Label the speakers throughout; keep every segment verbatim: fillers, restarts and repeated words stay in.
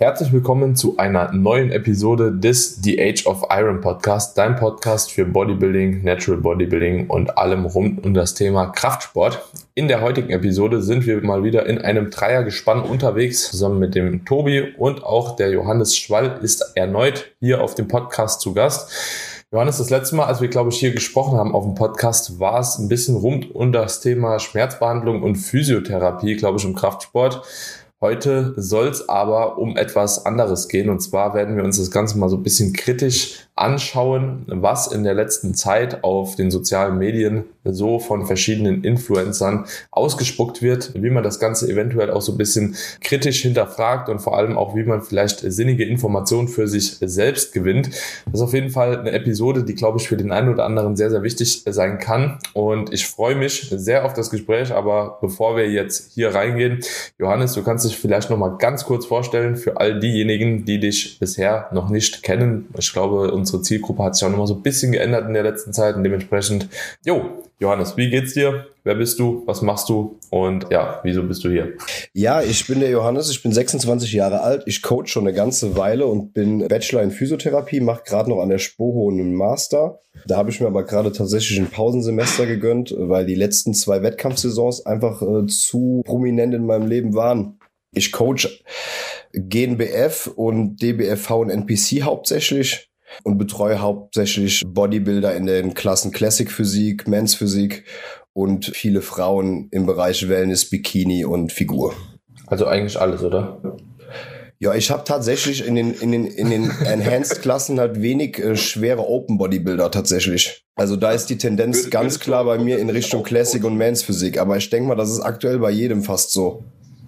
Speaker 1: Herzlich willkommen zu einer neuen Episode des The Age of Iron Podcast, dein Podcast für Bodybuilding, Natural Bodybuilding und allem rund um das Thema Kraftsport. In der heutigen Episode sind wir mal wieder in einem Dreiergespann unterwegs, zusammen mit dem Tobi, und auch der Johannes Schwall ist erneut hier auf dem Podcast zu Gast. Johannes, das letzte Mal, als wir, glaube ich, hier gesprochen haben auf dem Podcast, war es ein bisschen rund um das Thema Schmerzbehandlung und Physiotherapie, glaube ich, im Kraftsport. Heute soll es aber um etwas anderes gehen, und zwar werden wir uns das Ganze mal so ein bisschen kritisch anschauen, was in der letzten Zeit auf den sozialen Medien so von verschiedenen Influencern ausgespuckt wird, wie man das Ganze eventuell auch so ein bisschen kritisch hinterfragt und vor allem auch, wie man vielleicht sinnige Informationen für sich selbst gewinnt. Das ist auf jeden Fall eine Episode, die, glaube ich, für den einen oder anderen sehr, sehr wichtig sein kann, und ich freue mich sehr auf das Gespräch. Aber bevor wir jetzt hier reingehen, Johannes, du kannst dich vielleicht noch mal ganz kurz vorstellen für all diejenigen, die dich bisher noch nicht kennen. Ich glaube, unsere Zielgruppe hat sich auch noch mal so ein bisschen geändert in der letzten Zeit, und dementsprechend, jo, Johannes, wie geht's dir? Wer bist du? Was machst du? Und ja, wieso bist du hier?
Speaker 2: Ja, ich bin der Johannes, ich bin sechsundzwanzig Jahre alt, ich coach schon eine ganze Weile und bin Bachelor in Physiotherapie, mache gerade noch an der Spoho einen Master. Da habe ich mir aber gerade tatsächlich ein Pausensemester gegönnt, weil die letzten zwei Wettkampfsaisons einfach äh, zu prominent in meinem Leben waren. Ich coach G N B F und D B F V und N P C hauptsächlich und betreue hauptsächlich Bodybuilder in den Klassen Classic Physik, Men's Physik und viele Frauen im Bereich Wellness, Bikini und Figur.
Speaker 1: Also eigentlich alles, oder?
Speaker 2: Ja, ich habe tatsächlich in den in den in den Enhanced-Klassen halt wenig äh, schwere Open-Bodybuilder tatsächlich. Also da ist die Tendenz ganz klar bei mir in Richtung Classic und Men's Physik. Aber ich denke mal, das ist aktuell bei jedem fast so.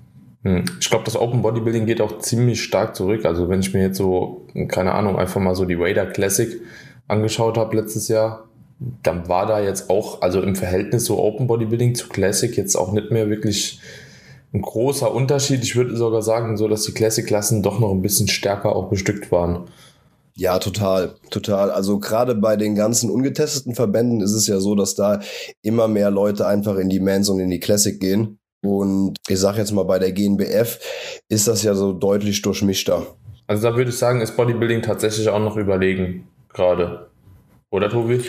Speaker 1: Ich glaube, das Open Bodybuilding geht auch ziemlich stark zurück. Also wenn ich mir jetzt so, keine Ahnung, einfach mal so die Wader Classic angeschaut habe letztes Jahr, dann war da jetzt auch, also im Verhältnis so Open Bodybuilding zu Classic jetzt auch nicht mehr wirklich ein großer Unterschied. Ich würde sogar sagen, so dass die Classic-Klassen doch noch ein bisschen stärker auch bestückt waren.
Speaker 2: Ja, total, total. Also gerade bei den ganzen ungetesteten Verbänden ist es ja so, dass da immer mehr Leute einfach in die Men's und in die Classic gehen. Und ich sag jetzt mal, bei der G N B F ist das ja so deutlich durchmischter.
Speaker 1: Also da würde ich sagen, ist Bodybuilding tatsächlich auch noch überlegen gerade. Oder, Tobi?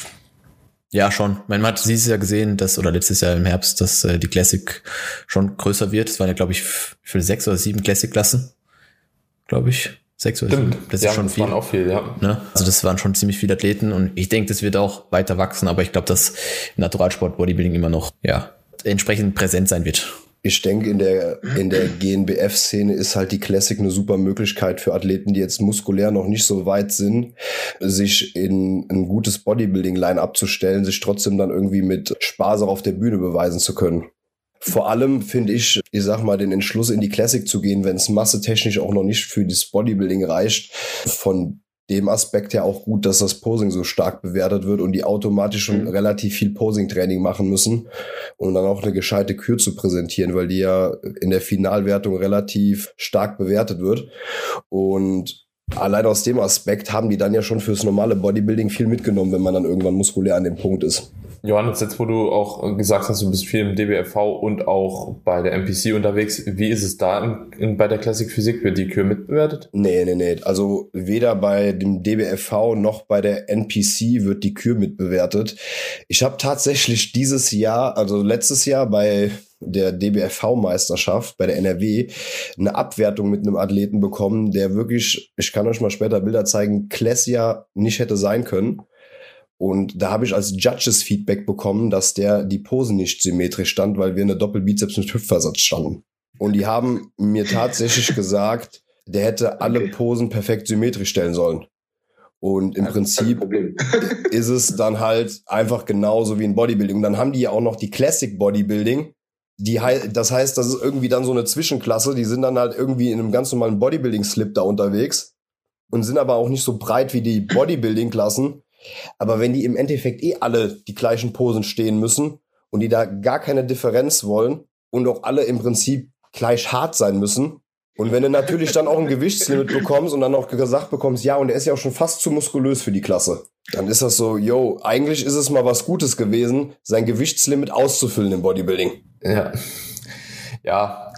Speaker 3: Ja, schon. Man hat dieses Jahr gesehen, dass, oder letztes Jahr im Herbst, dass äh, die Classic schon größer wird. Es waren ja, glaube ich, für sechs oder sieben Classic-Klassen. Glaube ich. Sechs oder
Speaker 1: Stimmt.
Speaker 3: sieben. Das
Speaker 1: ja,
Speaker 3: ist schon
Speaker 1: das
Speaker 3: viel.
Speaker 1: Waren auch viel, ja.
Speaker 3: Ne? Also das waren schon ziemlich viele Athleten, und ich denke, das wird auch weiter wachsen, aber ich glaube, dass Naturalsport Bodybuilding immer noch, ja, entsprechend präsent sein wird.
Speaker 2: Ich denke, in der in der G N B F-Szene ist halt die Classic eine super Möglichkeit für Athleten, die jetzt muskulär noch nicht so weit sind, sich in ein gutes Bodybuilding-Line-Up zu stellen, sich trotzdem dann irgendwie mit Spaß auch auf der Bühne beweisen zu können. Vor allem finde ich, ich sag mal, den Entschluss in die Classic zu gehen, wenn es massetechnisch auch noch nicht für das Bodybuilding reicht, von dem Aspekt her auch gut, dass das Posing so stark bewertet wird und die automatisch schon relativ viel Posing-Training machen müssen, um dann auch eine gescheite Kür zu präsentieren, weil die ja in der Finalwertung relativ stark bewertet wird. Und allein aus dem Aspekt haben die dann ja schon fürs normale Bodybuilding viel mitgenommen, wenn man dann irgendwann muskulär an dem Punkt ist.
Speaker 1: Johannes, jetzt wo du auch gesagt hast, du bist viel im D B F V und auch bei der N P C unterwegs, wie ist es da in, in, bei der Classic Physik? Wird die Kür mitbewertet?
Speaker 2: Nee, nee, nee. Also weder bei dem D B F V noch bei der N P C wird die Kür mitbewertet. Ich habe tatsächlich dieses Jahr, also letztes Jahr bei der D B F V-Meisterschaft bei der N R W eine Abwertung mit einem Athleten bekommen, der wirklich, ich kann euch mal später Bilder zeigen, Classier nicht hätte sein können. Und da habe ich als Judges Feedback bekommen, dass der die Pose nicht symmetrisch stand, weil wir eine Doppelbizeps mit Hüftversatz standen. Und die haben mir tatsächlich gesagt, der hätte alle Posen perfekt symmetrisch stellen sollen. Und im Prinzip ist es dann halt einfach genauso wie in Bodybuilding. Und dann haben die ja auch noch die Classic Bodybuilding. Die, das heißt, das ist irgendwie dann so eine Zwischenklasse. Die sind dann halt irgendwie in einem ganz normalen Bodybuilding-Slip da unterwegs und sind aber auch nicht so breit wie die Bodybuilding-Klassen. Aber wenn die im Endeffekt eh alle die gleichen Posen stehen müssen und die da gar keine Differenz wollen und auch alle im Prinzip gleich hart sein müssen, und wenn du natürlich dann auch ein Gewichtslimit bekommst und dann auch gesagt bekommst, ja, und er ist ja auch schon fast zu muskulös für die Klasse, dann ist das so, yo, eigentlich ist es mal was Gutes gewesen, sein Gewichtslimit auszufüllen im Bodybuilding.
Speaker 1: Ja, ja,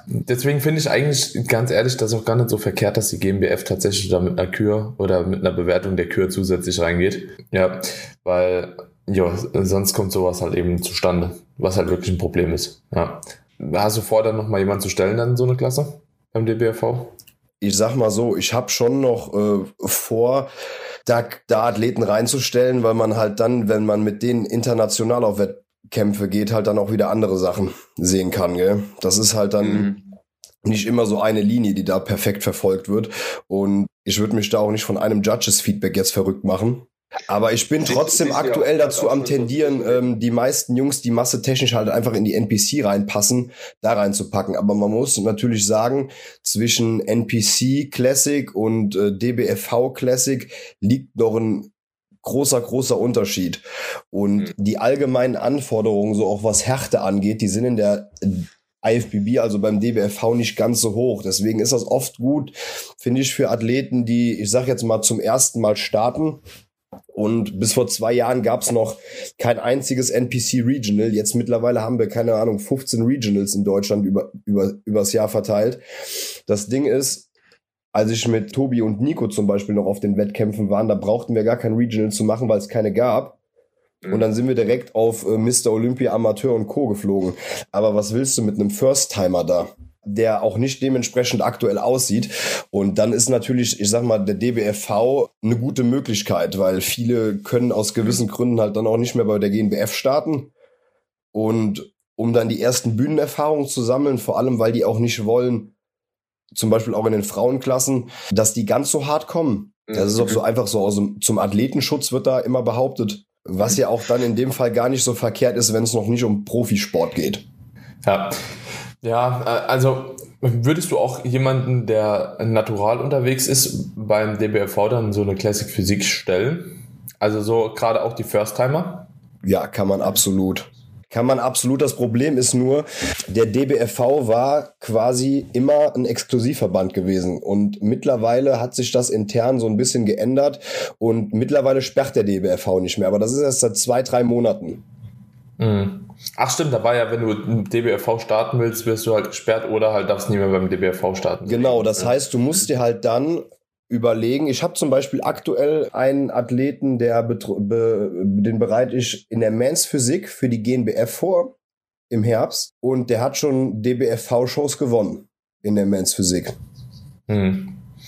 Speaker 1: deswegen finde ich eigentlich, ganz ehrlich, das auch gar nicht so verkehrt, dass die G m B F tatsächlich da mit einer Kür oder mit einer Bewertung der Kür zusätzlich reingeht. Ja, weil, ja, sonst kommt sowas halt eben zustande, was halt wirklich ein Problem ist. Ja. Hast du vor, dann nochmal jemanden zu stellen dann in so eine Klasse beim D B F V?
Speaker 2: Ich sag mal so, ich habe schon noch äh, vor, da, da Athleten reinzustellen, weil man halt dann, wenn man mit denen international auf Wettkämpfe geht, halt dann auch wieder andere Sachen sehen kann. Gell? Das ist halt dann mhm. nicht immer so eine Linie, die da perfekt verfolgt wird. Und ich würde mich da auch nicht von einem Judges-Feedback jetzt verrückt machen. Aber ich bin trotzdem aktuell dazu am tendieren, ähm, die meisten Jungs, die massetechnisch halt einfach in die N P C reinpassen, da reinzupacken. Aber man muss natürlich sagen, zwischen N P C Classic und äh, D B F V Classic liegt noch ein großer, großer Unterschied. Und die allgemeinen Anforderungen, so auch was Härte angeht, die sind in der I F B B, also beim D B F V, nicht ganz so hoch. Deswegen ist das oft gut, finde ich, für Athleten, die, ich sag jetzt mal, zum ersten Mal starten. Und bis vor zwei Jahren gab es noch kein einziges N P C Regional. Jetzt mittlerweile haben wir, keine Ahnung, fünfzehn Regionals in Deutschland über, über, übers Jahr verteilt. Das Ding ist, als ich mit Tobi und Nico zum Beispiel noch auf den Wettkämpfen waren, da brauchten wir gar kein Regional zu machen, weil es keine gab. Und dann sind wir direkt auf äh, Mister Olympia, Amateur und Co. geflogen. Aber was willst du mit einem First-Timer da, der auch nicht dementsprechend aktuell aussieht? Und dann ist natürlich, ich sag mal, der D B F V eine gute Möglichkeit, weil viele können aus gewissen Gründen halt dann auch nicht mehr bei der G n B F starten. Und um dann die ersten Bühnenerfahrungen zu sammeln, vor allem, weil die auch nicht wollen, zum Beispiel auch in den Frauenklassen, dass die ganz so hart kommen. Das ist auch so einfach so, aus dem, zum Athletenschutz wird da immer behauptet, was ja auch dann in dem Fall gar nicht so verkehrt ist, wenn es noch nicht um Profisport geht.
Speaker 1: Ja. Ja, also würdest du auch jemanden, der natural unterwegs ist, beim D B F V dann so eine Classic Physik stellen? Also so gerade auch die First-Timer?
Speaker 2: Ja, kann man absolut. Kann man absolut. Das Problem ist nur, der D B F V war quasi immer ein Exklusivverband gewesen. Und mittlerweile hat sich das intern so ein bisschen geändert. Und mittlerweile sperrt der D B F V nicht mehr. Aber das ist erst seit zwei, drei Monaten.
Speaker 1: Mhm. Ach stimmt, da war ja, wenn du im D B F V starten willst, wirst du halt gesperrt oder halt darfst nie mehr beim D B F V starten.
Speaker 2: Genau, das heißt, du musst dir halt dann überlegen. Ich habe zum Beispiel aktuell einen Athleten, der betro- be- den bereite ich in der Men's Physik für die G n B F vor im Herbst und der hat schon D B F V-Shows gewonnen in der Men's Physik.
Speaker 1: Hm.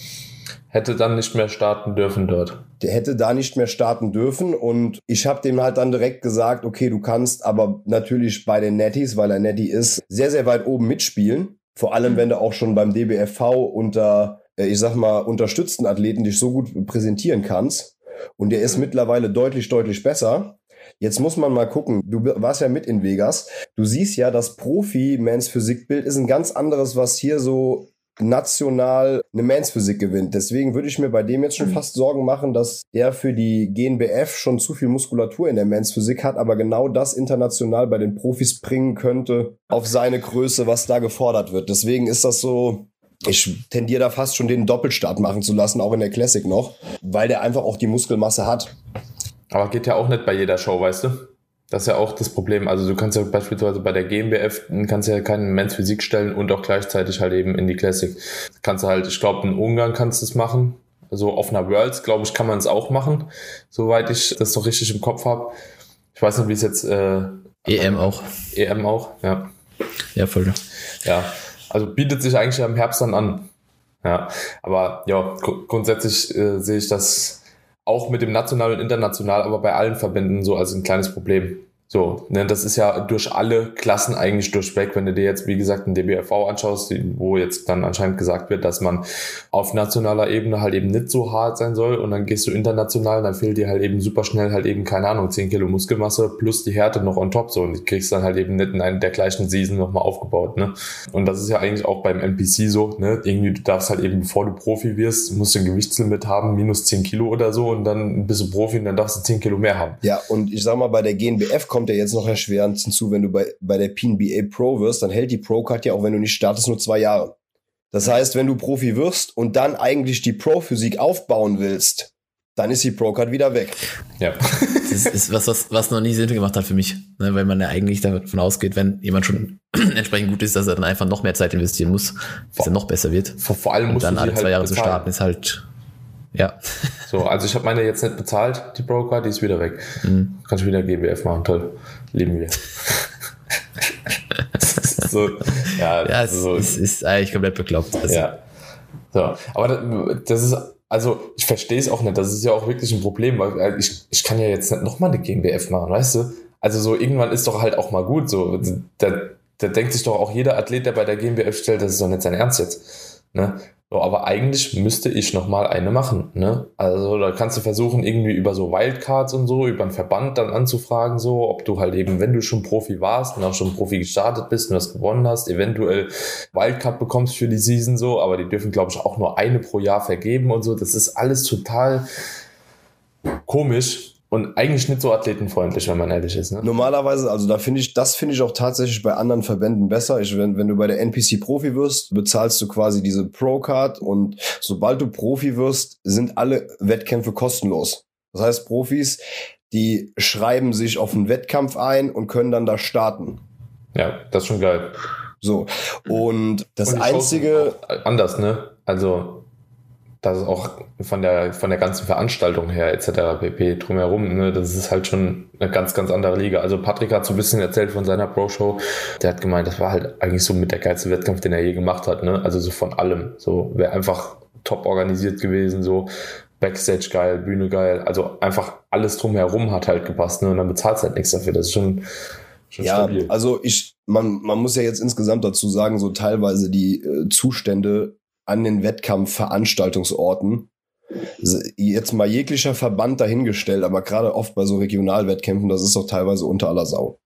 Speaker 1: Hätte dann nicht mehr starten dürfen dort.
Speaker 2: Der hätte da nicht mehr starten dürfen und ich habe dem halt dann direkt gesagt, okay, du kannst aber natürlich bei den Netties, weil er Netty ist, sehr, sehr weit oben mitspielen. Vor allem, wenn du auch schon beim D B F V unter, ich sag mal, unterstützten Athleten dich so gut präsentieren kannst. Und der ist mittlerweile deutlich, deutlich besser. Jetzt muss man mal gucken, du warst ja mit in Vegas. Du siehst ja, das Profi-Men's Physik-Bild ist ein ganz anderes, was hier so national eine Men's Physik gewinnt. Deswegen würde ich mir bei dem jetzt schon fast Sorgen machen, dass der für die G n B F schon zu viel Muskulatur in der Men's Physik hat, aber genau das international bei den Profis bringen könnte auf seine Größe, was da gefordert wird. Deswegen ist das so, ich tendiere da fast schon den Doppelstart machen zu lassen, auch in der Classic noch, weil der einfach auch die Muskelmasse hat.
Speaker 1: Aber geht ja auch nicht bei jeder Show, weißt du? Das ist ja auch das Problem. Also du kannst ja beispielsweise bei der G n B F kannst ja keinen Men's Physik stellen und auch gleichzeitig halt eben in die Classic. Kannst du halt, ich glaube, in Ungarn kannst du es machen. Also auf einer Worlds, glaube ich, kann man es auch machen, soweit ich das noch richtig im Kopf habe. Ich weiß nicht, wie es jetzt... Äh,
Speaker 3: E M auch.
Speaker 1: E M auch, ja.
Speaker 3: Ja, voll.
Speaker 1: Ja, also bietet sich eigentlich im Herbst dann an. Ja, aber ja, gr- grundsätzlich äh, sehe ich das auch mit dem National und International, aber bei allen Verbänden so als ein kleines Problem. So, ne, das ist ja durch alle Klassen eigentlich durchweg, wenn du dir jetzt, wie gesagt, ein D B F V anschaust, wo jetzt dann anscheinend gesagt wird, dass man auf nationaler Ebene halt eben nicht so hart sein soll und dann gehst du international, dann fehlt dir halt eben super schnell halt eben, keine Ahnung, zehn Kilo Muskelmasse plus die Härte noch on top, so, und die kriegst dann halt eben nicht in einer der gleichen Season nochmal aufgebaut, ne. Und das ist ja eigentlich auch beim N P C so, ne, irgendwie du darfst halt eben, bevor du Profi wirst, musst du ein Gewichtslimit haben, minus zehn Kilo oder so, und dann bist du Profi und dann darfst du zehn Kilo mehr haben.
Speaker 2: Ja, und ich sag mal, bei der G n B F kommt ja jetzt noch erschwerend hinzu, wenn du bei, bei der P N B A Pro wirst, dann hält die Pro-Card ja auch, wenn du nicht startest, nur zwei Jahre. Das heißt, wenn du Profi wirst und dann eigentlich die Pro-Physik aufbauen willst, dann ist die Pro-Card wieder weg.
Speaker 1: Ja.
Speaker 3: Das ist was, was, was noch nie Sinn gemacht hat für mich, ne? Weil man ja eigentlich davon ausgeht, wenn jemand schon entsprechend gut ist, dass er dann einfach noch mehr Zeit investieren muss, dass er noch besser wird.
Speaker 1: Vor, vor allem
Speaker 3: und
Speaker 1: musst
Speaker 3: dann
Speaker 1: du
Speaker 3: alle
Speaker 1: sie
Speaker 3: zwei
Speaker 1: halt
Speaker 3: Jahre
Speaker 1: bezahlen.
Speaker 3: zu starten, ist halt, ja.
Speaker 1: So, also ich habe meine jetzt nicht bezahlt, die Pro-Card, die ist wieder weg. Mhm. Kannst du wieder G B F machen, toll. Leben wir. So, ja,
Speaker 3: ja, es,
Speaker 1: so.
Speaker 3: es ist eigentlich komplett bekloppt. Also.
Speaker 1: Ja. So, aber das ist, also ich verstehe es auch nicht, das ist ja auch wirklich ein Problem, weil ich, ich kann ja jetzt nicht nochmal eine G m B F machen, weißt du? Also so irgendwann ist doch halt auch mal gut, so, da, da denkt sich doch auch jeder Athlet, der bei der G m B F stellt, das ist doch nicht sein Ernst jetzt, ne? So, aber eigentlich müsste ich nochmal eine machen, ne? Also da kannst du versuchen, irgendwie über so Wildcards und so, über einen Verband dann anzufragen, so, ob du halt eben, wenn du schon Profi warst und auch schon Profi gestartet bist und das gewonnen hast, eventuell Wildcard bekommst für die Season, so, aber die dürfen, glaube ich, auch nur eine pro Jahr vergeben und so. Das ist alles total komisch. Und eigentlich nicht so athletenfreundlich, wenn man ehrlich ist. Ne?
Speaker 2: Normalerweise, also da finde ich, das finde ich auch tatsächlich bei anderen Verbänden besser. Ich, wenn, wenn du bei der N P C Profi wirst, bezahlst du quasi diese Pro-Card und sobald du Profi wirst, sind alle Wettkämpfe kostenlos. Das heißt, Profis, die schreiben sich auf einen Wettkampf ein und können dann da starten.
Speaker 1: Ja, das ist schon geil.
Speaker 2: So, und das
Speaker 1: und
Speaker 2: Einzige...
Speaker 1: Anders, ne? Also... Das ist auch von der von der ganzen Veranstaltung her et cetera pp. Drumherum, ne, das ist halt schon eine ganz, ganz andere Liga. Also Patrick hat so ein bisschen erzählt von seiner Pro-Show. Der hat gemeint, das war halt eigentlich so mit der geilste Wettkampf, den er je gemacht hat, ne? Also so von allem. So wäre einfach top organisiert gewesen, so Backstage geil, Bühne geil. Also einfach alles drumherum hat halt gepasst, ne? Und dann bezahlst halt nichts dafür. Das ist schon, schon
Speaker 2: ja,
Speaker 1: stabil.
Speaker 2: Also ich, man, man muss ja jetzt insgesamt dazu sagen, so teilweise die äh, Zustände an den Wettkampfveranstaltungsorten, jetzt mal jeglicher Verband dahingestellt, aber gerade oft bei so Regionalwettkämpfen, das ist doch teilweise unter aller Sau.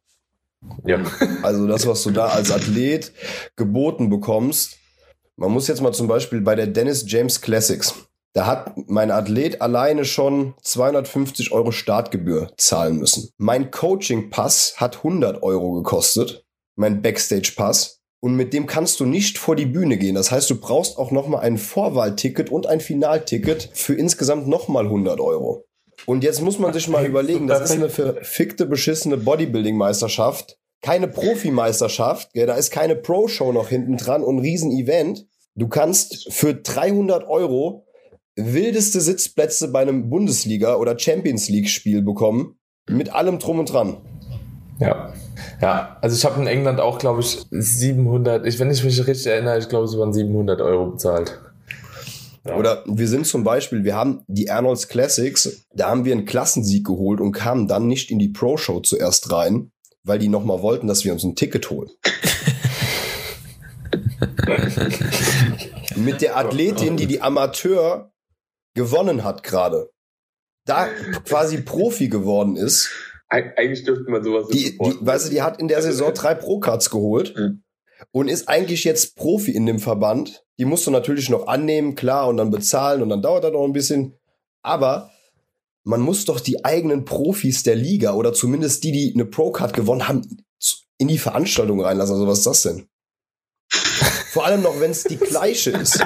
Speaker 1: Ja.
Speaker 2: Also das, was du da als Athlet geboten bekommst, man muss jetzt mal zum Beispiel bei der Dennis James Classics, da hat mein Athlet alleine schon zweihundertfünfzig Euro Startgebühr zahlen müssen. Mein Coaching-Pass hat hundert Euro gekostet, mein Backstage-Pass. Und mit dem kannst du nicht vor die Bühne gehen. Das heißt, du brauchst auch nochmal ein Vorwahlticket und ein Finalticket für insgesamt nochmal hundert Euro. Und jetzt muss man sich mal überlegen, das ist eine verfickte, beschissene Bodybuilding-Meisterschaft. Keine Profimeisterschaft. Ja, da ist keine Pro-Show noch hinten dran und ein Riesen-Event. Du kannst für dreihundert Euro wildeste Sitzplätze bei einem Bundesliga- oder Champions-League-Spiel bekommen. Mit allem drum und dran.
Speaker 1: Ja. Ja, also ich habe in England auch, glaube ich, siebenhundert, ich, wenn ich mich richtig erinnere, ich glaube, es waren siebenhundert Euro bezahlt. Ja.
Speaker 2: Oder wir sind zum Beispiel, wir haben die Arnold's Classics, da haben wir einen Klassensieg geholt und kamen dann nicht in die Pro-Show zuerst rein, weil die nochmal wollten, dass wir uns ein Ticket holen. Mit der Athletin, die die Amateur gewonnen hat gerade, da quasi Profi geworden ist.
Speaker 1: Eigentlich dürfte man sowas
Speaker 2: die, die, weißt du, die hat in der Saison drei Pro-Cards geholt mhm. und ist eigentlich jetzt Profi in dem Verband. Die musst du natürlich noch annehmen, klar, und dann bezahlen und dann dauert das noch ein bisschen. Aber man muss doch die eigenen Profis der Liga oder zumindest die, die eine Pro-Card gewonnen haben, in die Veranstaltung reinlassen. Also was ist das denn? Vor allem noch, wenn es die gleiche ist.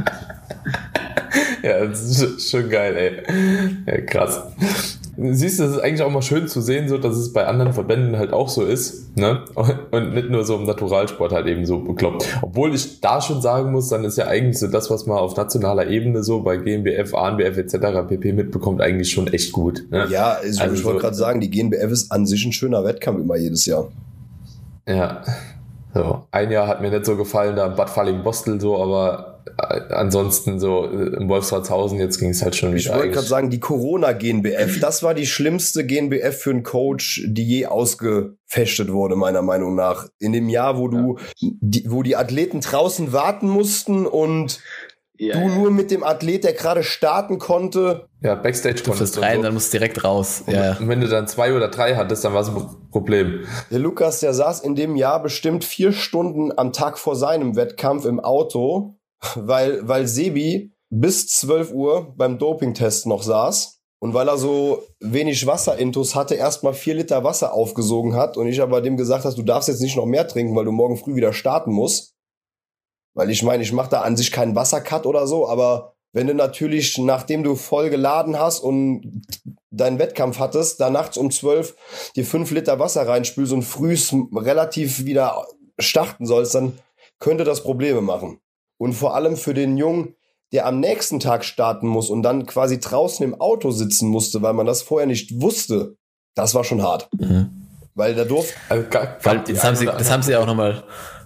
Speaker 1: Ja, das ist schon geil, ey. Ja, krass. Siehst du, das ist eigentlich auch mal schön zu sehen, so, dass es bei anderen Verbänden halt auch so ist, ne? Und nicht nur so im Naturalsport halt eben so bekloppt. Obwohl ich da schon sagen muss, dann ist ja eigentlich so das, was man auf nationaler Ebene so bei G n B F, A N B F et cetera pp. Mitbekommt, eigentlich schon echt gut. Ne?
Speaker 2: Ja, also
Speaker 1: also
Speaker 2: ich wollte
Speaker 1: so,
Speaker 2: gerade sagen, die G n B F ist an sich ein schöner Wettkampf immer jedes Jahr.
Speaker 1: Ja. So, ein Jahr hat mir nicht so gefallen, da Bad Falling-Bostel so, aber äh, ansonsten so äh, im Wolfratshausen, jetzt ging es halt schon wieder.
Speaker 2: Ich wollte gerade sagen, die Corona-G n B F, das war die schlimmste G n B F für einen Coach, die je ausgefechtet wurde, meiner Meinung nach. In dem Jahr, wo du, ja. die, wo die Athleten draußen warten mussten und ja, du ja. nur mit dem Athlet, der gerade starten konnte.
Speaker 1: Ja, Backstage
Speaker 3: du konntest rein, so. Dann musst du direkt raus.
Speaker 1: Und, ja. und wenn du dann zwei oder drei hattest, dann war es ein Problem.
Speaker 2: Der Lukas, der saß in dem Jahr bestimmt vier Stunden am Tag vor seinem Wettkampf im Auto, weil, weil Sebi bis zwölf Uhr beim Dopingtest noch saß und weil er so wenig Wasserintus hatte, erstmal vier Liter Wasser aufgesogen hat und ich aber dem gesagt habe, du darfst jetzt nicht noch mehr trinken, weil du morgen früh wieder starten musst. Weil ich meine, ich mache da an sich keinen Wassercut oder so, aber Wenn du natürlich, nachdem du voll geladen hast und deinen Wettkampf hattest, da nachts um zwölf dir fünf Liter Wasser reinspülst und frühs relativ wieder starten sollst, dann könnte das Probleme machen. Und vor allem für den Jungen, der am nächsten Tag starten muss und dann quasi draußen im Auto sitzen musste, weil man das vorher nicht wusste, das war schon hart. Mhm. Weil da durfte...
Speaker 3: Also, weil das, haben sie, das haben sie ja auch nochmal...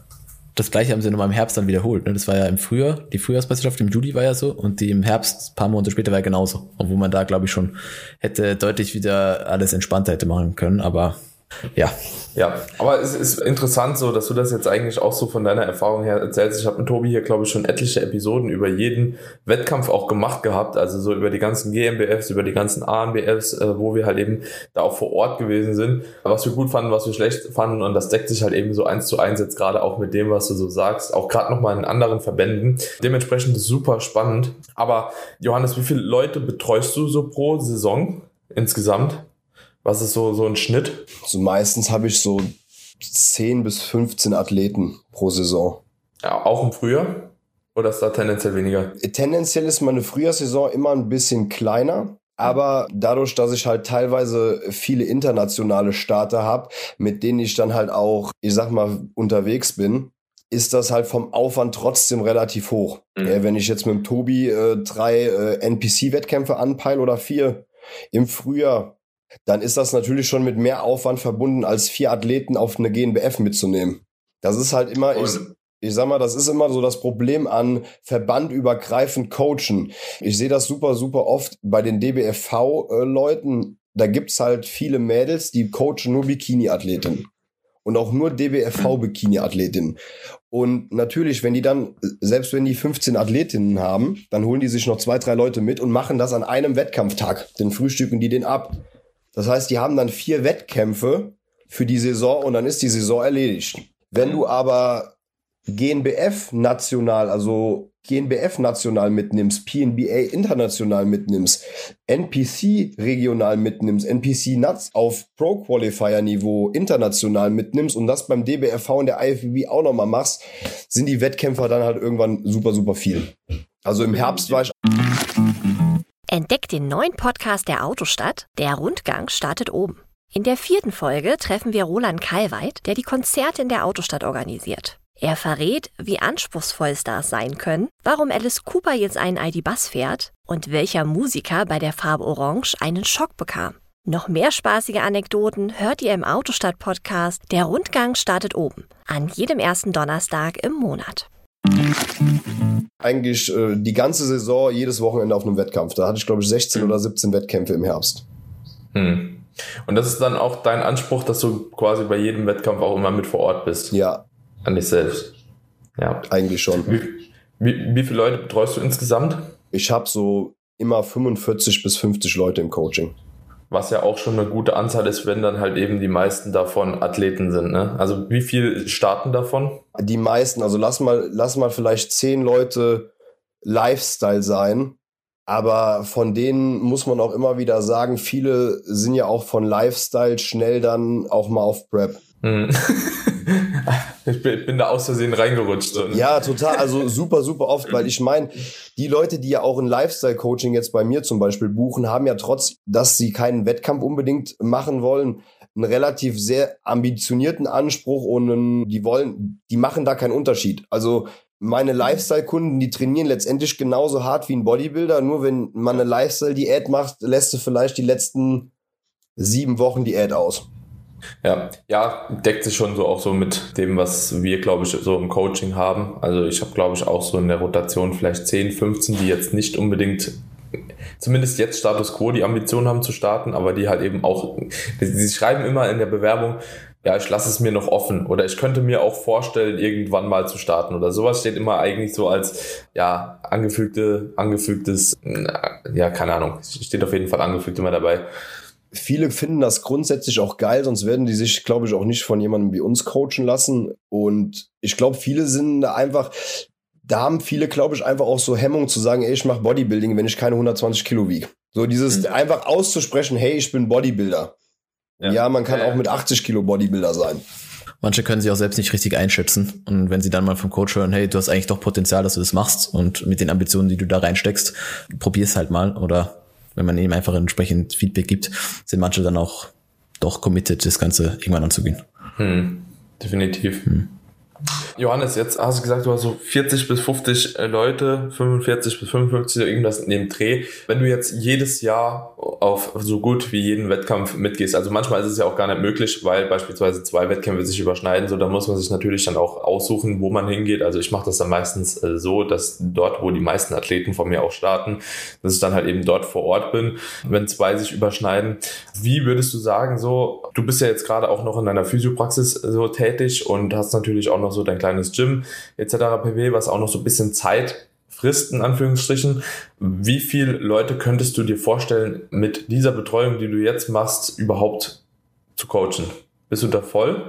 Speaker 3: Das gleiche haben sie nochmal im Herbst dann wiederholt. Ne? Das war ja im Frühjahr, die Frühjahrsmeisterschaft im Juli war ja so und die im Herbst, ein paar Monate später, war ja genauso. Obwohl man da, glaube ich, schon hätte deutlich wieder alles entspannter hätte machen können, aber ja.
Speaker 1: Ja, aber es ist interessant so, dass du das jetzt eigentlich auch so von deiner Erfahrung her erzählst. Ich habe mit Tobi hier, glaube ich, schon etliche Episoden über jeden Wettkampf auch gemacht gehabt, also so über die ganzen G M B Fs, über die ganzen A N B Fs, äh, wo wir halt eben da auch vor Ort gewesen sind, was wir gut fanden, was wir schlecht fanden, und das deckt sich halt eben so eins zu eins jetzt gerade auch mit dem, was du so sagst, auch gerade nochmal in anderen Verbänden. Dementsprechend super spannend. Aber Johannes, wie viele Leute betreust du so pro Saison insgesamt? Was ist so, so ein Schnitt?
Speaker 2: Also meistens habe ich so zehn bis fünfzehn Athleten pro Saison.
Speaker 1: Ja, auch im Frühjahr? Oder ist da tendenziell weniger?
Speaker 2: Tendenziell ist meine Frühjahrssaison immer ein bisschen kleiner. Aber dadurch, dass ich halt teilweise viele internationale Starter habe, mit denen ich dann halt auch, ich sag mal, unterwegs bin, ist das halt vom Aufwand trotzdem relativ hoch. Mhm. Ja, wenn ich jetzt mit dem Tobi äh, drei äh, N P C-Wettkämpfe anpeile oder vier im Frühjahr, dann ist das natürlich schon mit mehr Aufwand verbunden, als vier Athleten auf eine G N B F mitzunehmen. Das ist halt immer, ich, ich sag mal, das ist immer so das Problem an verbandübergreifend Coachen. Ich sehe das super, super oft bei den D B F V-Leuten. Da gibt's halt viele Mädels, die coachen nur Bikini-Athletinnen. Und auch nur D B F V-Bikini-Athletinnen. Und natürlich, wenn die dann, selbst wenn die fünfzehn Athletinnen haben, dann holen die sich noch zwei, drei Leute mit und machen das an einem Wettkampftag. Dann frühstücken die den ab. Das heißt, die haben dann vier Wettkämpfe für die Saison und dann ist die Saison erledigt. Wenn du aber G N B F national, also G N B F national mitnimmst, P N B A international mitnimmst, N P C regional mitnimmst, N P C Nuts auf Pro-Qualifier-Niveau international mitnimmst und das beim D B F V und der I F B B auch nochmal machst, sind die Wettkämpfer dann halt irgendwann super, super viel. Also im Herbst war ich...
Speaker 4: Entdeckt den neuen Podcast der Autostadt. Der Rundgang startet oben. In der vierten Folge treffen wir Roland Kalweit, der die Konzerte in der Autostadt organisiert. Er verrät, wie anspruchsvoll Stars sein können, warum Alice Cooper jetzt einen I D-Bus fährt und welcher Musiker bei der Farbe Orange einen Schock bekam. Noch mehr spaßige Anekdoten hört ihr im Autostadt-Podcast. Der Rundgang startet oben. An jedem ersten Donnerstag im Monat.
Speaker 2: Eigentlich äh, die ganze Saison, jedes Wochenende auf einem Wettkampf. Da hatte ich, glaube ich, sechzehn oder siebzehn Wettkämpfe im Herbst.
Speaker 1: Hm. Und das ist dann auch dein Anspruch, dass du quasi bei jedem Wettkampf auch immer mit vor Ort bist?
Speaker 2: Ja.
Speaker 1: An dich selbst? Ja.
Speaker 2: Eigentlich schon.
Speaker 1: Wie, wie, wie viele Leute betreust du insgesamt?
Speaker 2: Ich habe so immer fünfundvierzig bis fünfzig Leute im Coaching.
Speaker 1: Was ja auch schon eine gute Anzahl ist, wenn dann halt eben die meisten davon Athleten sind, ne? Also wie viel starten davon?
Speaker 2: Die meisten, also lass mal, lass mal vielleicht zehn Leute Lifestyle sein, aber von denen muss man auch immer wieder sagen, viele sind ja auch von Lifestyle schnell dann auch mal auf Prep.
Speaker 1: Hm. Ich bin, bin da aus Versehen reingerutscht. So.
Speaker 2: Ja, total, also super, super oft, weil ich meine, die Leute, die ja auch ein Lifestyle-Coaching jetzt bei mir zum Beispiel buchen, haben ja trotz, dass sie keinen Wettkampf unbedingt machen wollen, einen relativ sehr ambitionierten Anspruch und einen, die wollen, die machen da keinen Unterschied. Also meine Lifestyle-Kunden, die trainieren letztendlich genauso hart wie ein Bodybuilder, nur wenn man eine Lifestyle-Diät macht, lässt du vielleicht die letzten sieben Wochen Diät aus.
Speaker 1: Ja, ja, deckt sich schon so auch so mit dem, was wir, glaube ich, so im Coaching haben. Also ich habe, glaube ich, auch so in der Rotation vielleicht zehn, fünfzehn, die jetzt nicht unbedingt, zumindest jetzt Status Quo, die Ambition haben zu starten, aber die halt eben auch, sie schreiben immer in der Bewerbung, ja, ich lasse es mir noch offen oder ich könnte mir auch vorstellen, irgendwann mal zu starten oder sowas steht immer eigentlich so als, ja, angefügte, angefügtes, ja, keine Ahnung, steht auf jeden Fall angefügt immer dabei.
Speaker 2: Viele finden das grundsätzlich auch geil, sonst werden die sich, glaube ich, auch nicht von jemandem wie uns coachen lassen. Und ich glaube, viele sind da einfach, da haben viele, glaube ich, einfach auch so Hemmung zu sagen, ey, ich mache Bodybuilding, wenn ich keine hundertzwanzig Kilo wiege. So dieses mhm. einfach auszusprechen, hey, ich bin Bodybuilder. Ja, ja man kann ja, auch mit achtzig Kilo Bodybuilder sein.
Speaker 3: Manche können sich auch selbst nicht richtig einschätzen. Und wenn sie dann mal vom Coach hören, hey, du hast eigentlich doch Potenzial, dass du das machst und mit den Ambitionen, die du da reinsteckst, probier's halt mal. Oder wenn man ihnen einfach entsprechend Feedback gibt, sind manche dann auch doch committed, das Ganze irgendwann anzugehen.
Speaker 1: Hm, definitiv. Hm. Johannes, jetzt hast du gesagt, du hast so vierzig bis fünfzig Leute, fünfundvierzig bis fünfundfünfzig, irgendwas in dem Dreh. Wenn du jetzt jedes Jahr auf so gut wie jeden Wettkampf mitgehst, also manchmal ist es ja auch gar nicht möglich, weil beispielsweise zwei Wettkämpfe sich überschneiden, so, da muss man sich natürlich dann auch aussuchen, wo man hingeht. Also ich mache das dann meistens äh, so, dass dort, wo die meisten Athleten von mir auch starten, dass ich dann halt eben dort vor Ort bin, wenn zwei sich überschneiden. Wie würdest du sagen, so, du bist ja jetzt gerade auch noch in deiner Physiopraxis so tätig und hast natürlich auch noch so dein kleines Gym et cetera pp., was auch noch so ein bisschen Zeit frisst, in Anführungsstrichen. Wie viele Leute könntest du dir vorstellen, mit dieser Betreuung, die du jetzt machst, überhaupt zu coachen? Bist du da voll?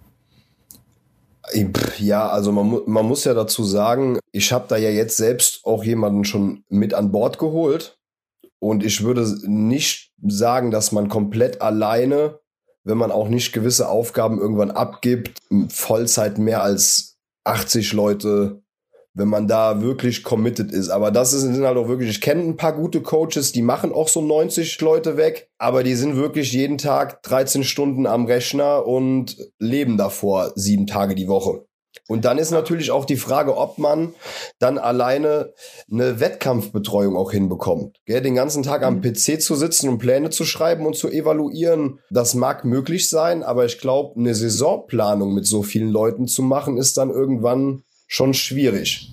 Speaker 2: Ja, also man, man muss ja dazu sagen, ich habe da ja jetzt selbst auch jemanden schon mit an Bord geholt und ich würde nicht sagen, dass man komplett alleine, wenn man auch nicht gewisse Aufgaben irgendwann abgibt, Vollzeit mehr als achtzig Leute, wenn man da wirklich committed ist. Aber das sind halt auch wirklich, ich kenne ein paar gute Coaches, die machen auch so neunzig Leute weg, aber die sind wirklich jeden Tag dreizehn Stunden am Rechner und leben davor sieben Tage die Woche. Und dann ist natürlich auch die Frage, ob man dann alleine eine Wettkampfbetreuung auch hinbekommt. Gell, den ganzen Tag am P C zu sitzen und Pläne zu schreiben und zu evaluieren, das mag möglich sein, aber ich glaube, eine Saisonplanung mit so vielen Leuten zu machen, ist dann irgendwann schon schwierig.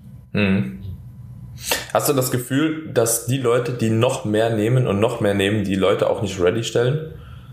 Speaker 1: Hm. Hast du das Gefühl, dass die Leute, die noch mehr nehmen und noch mehr nehmen, die Leute auch nicht ready stellen?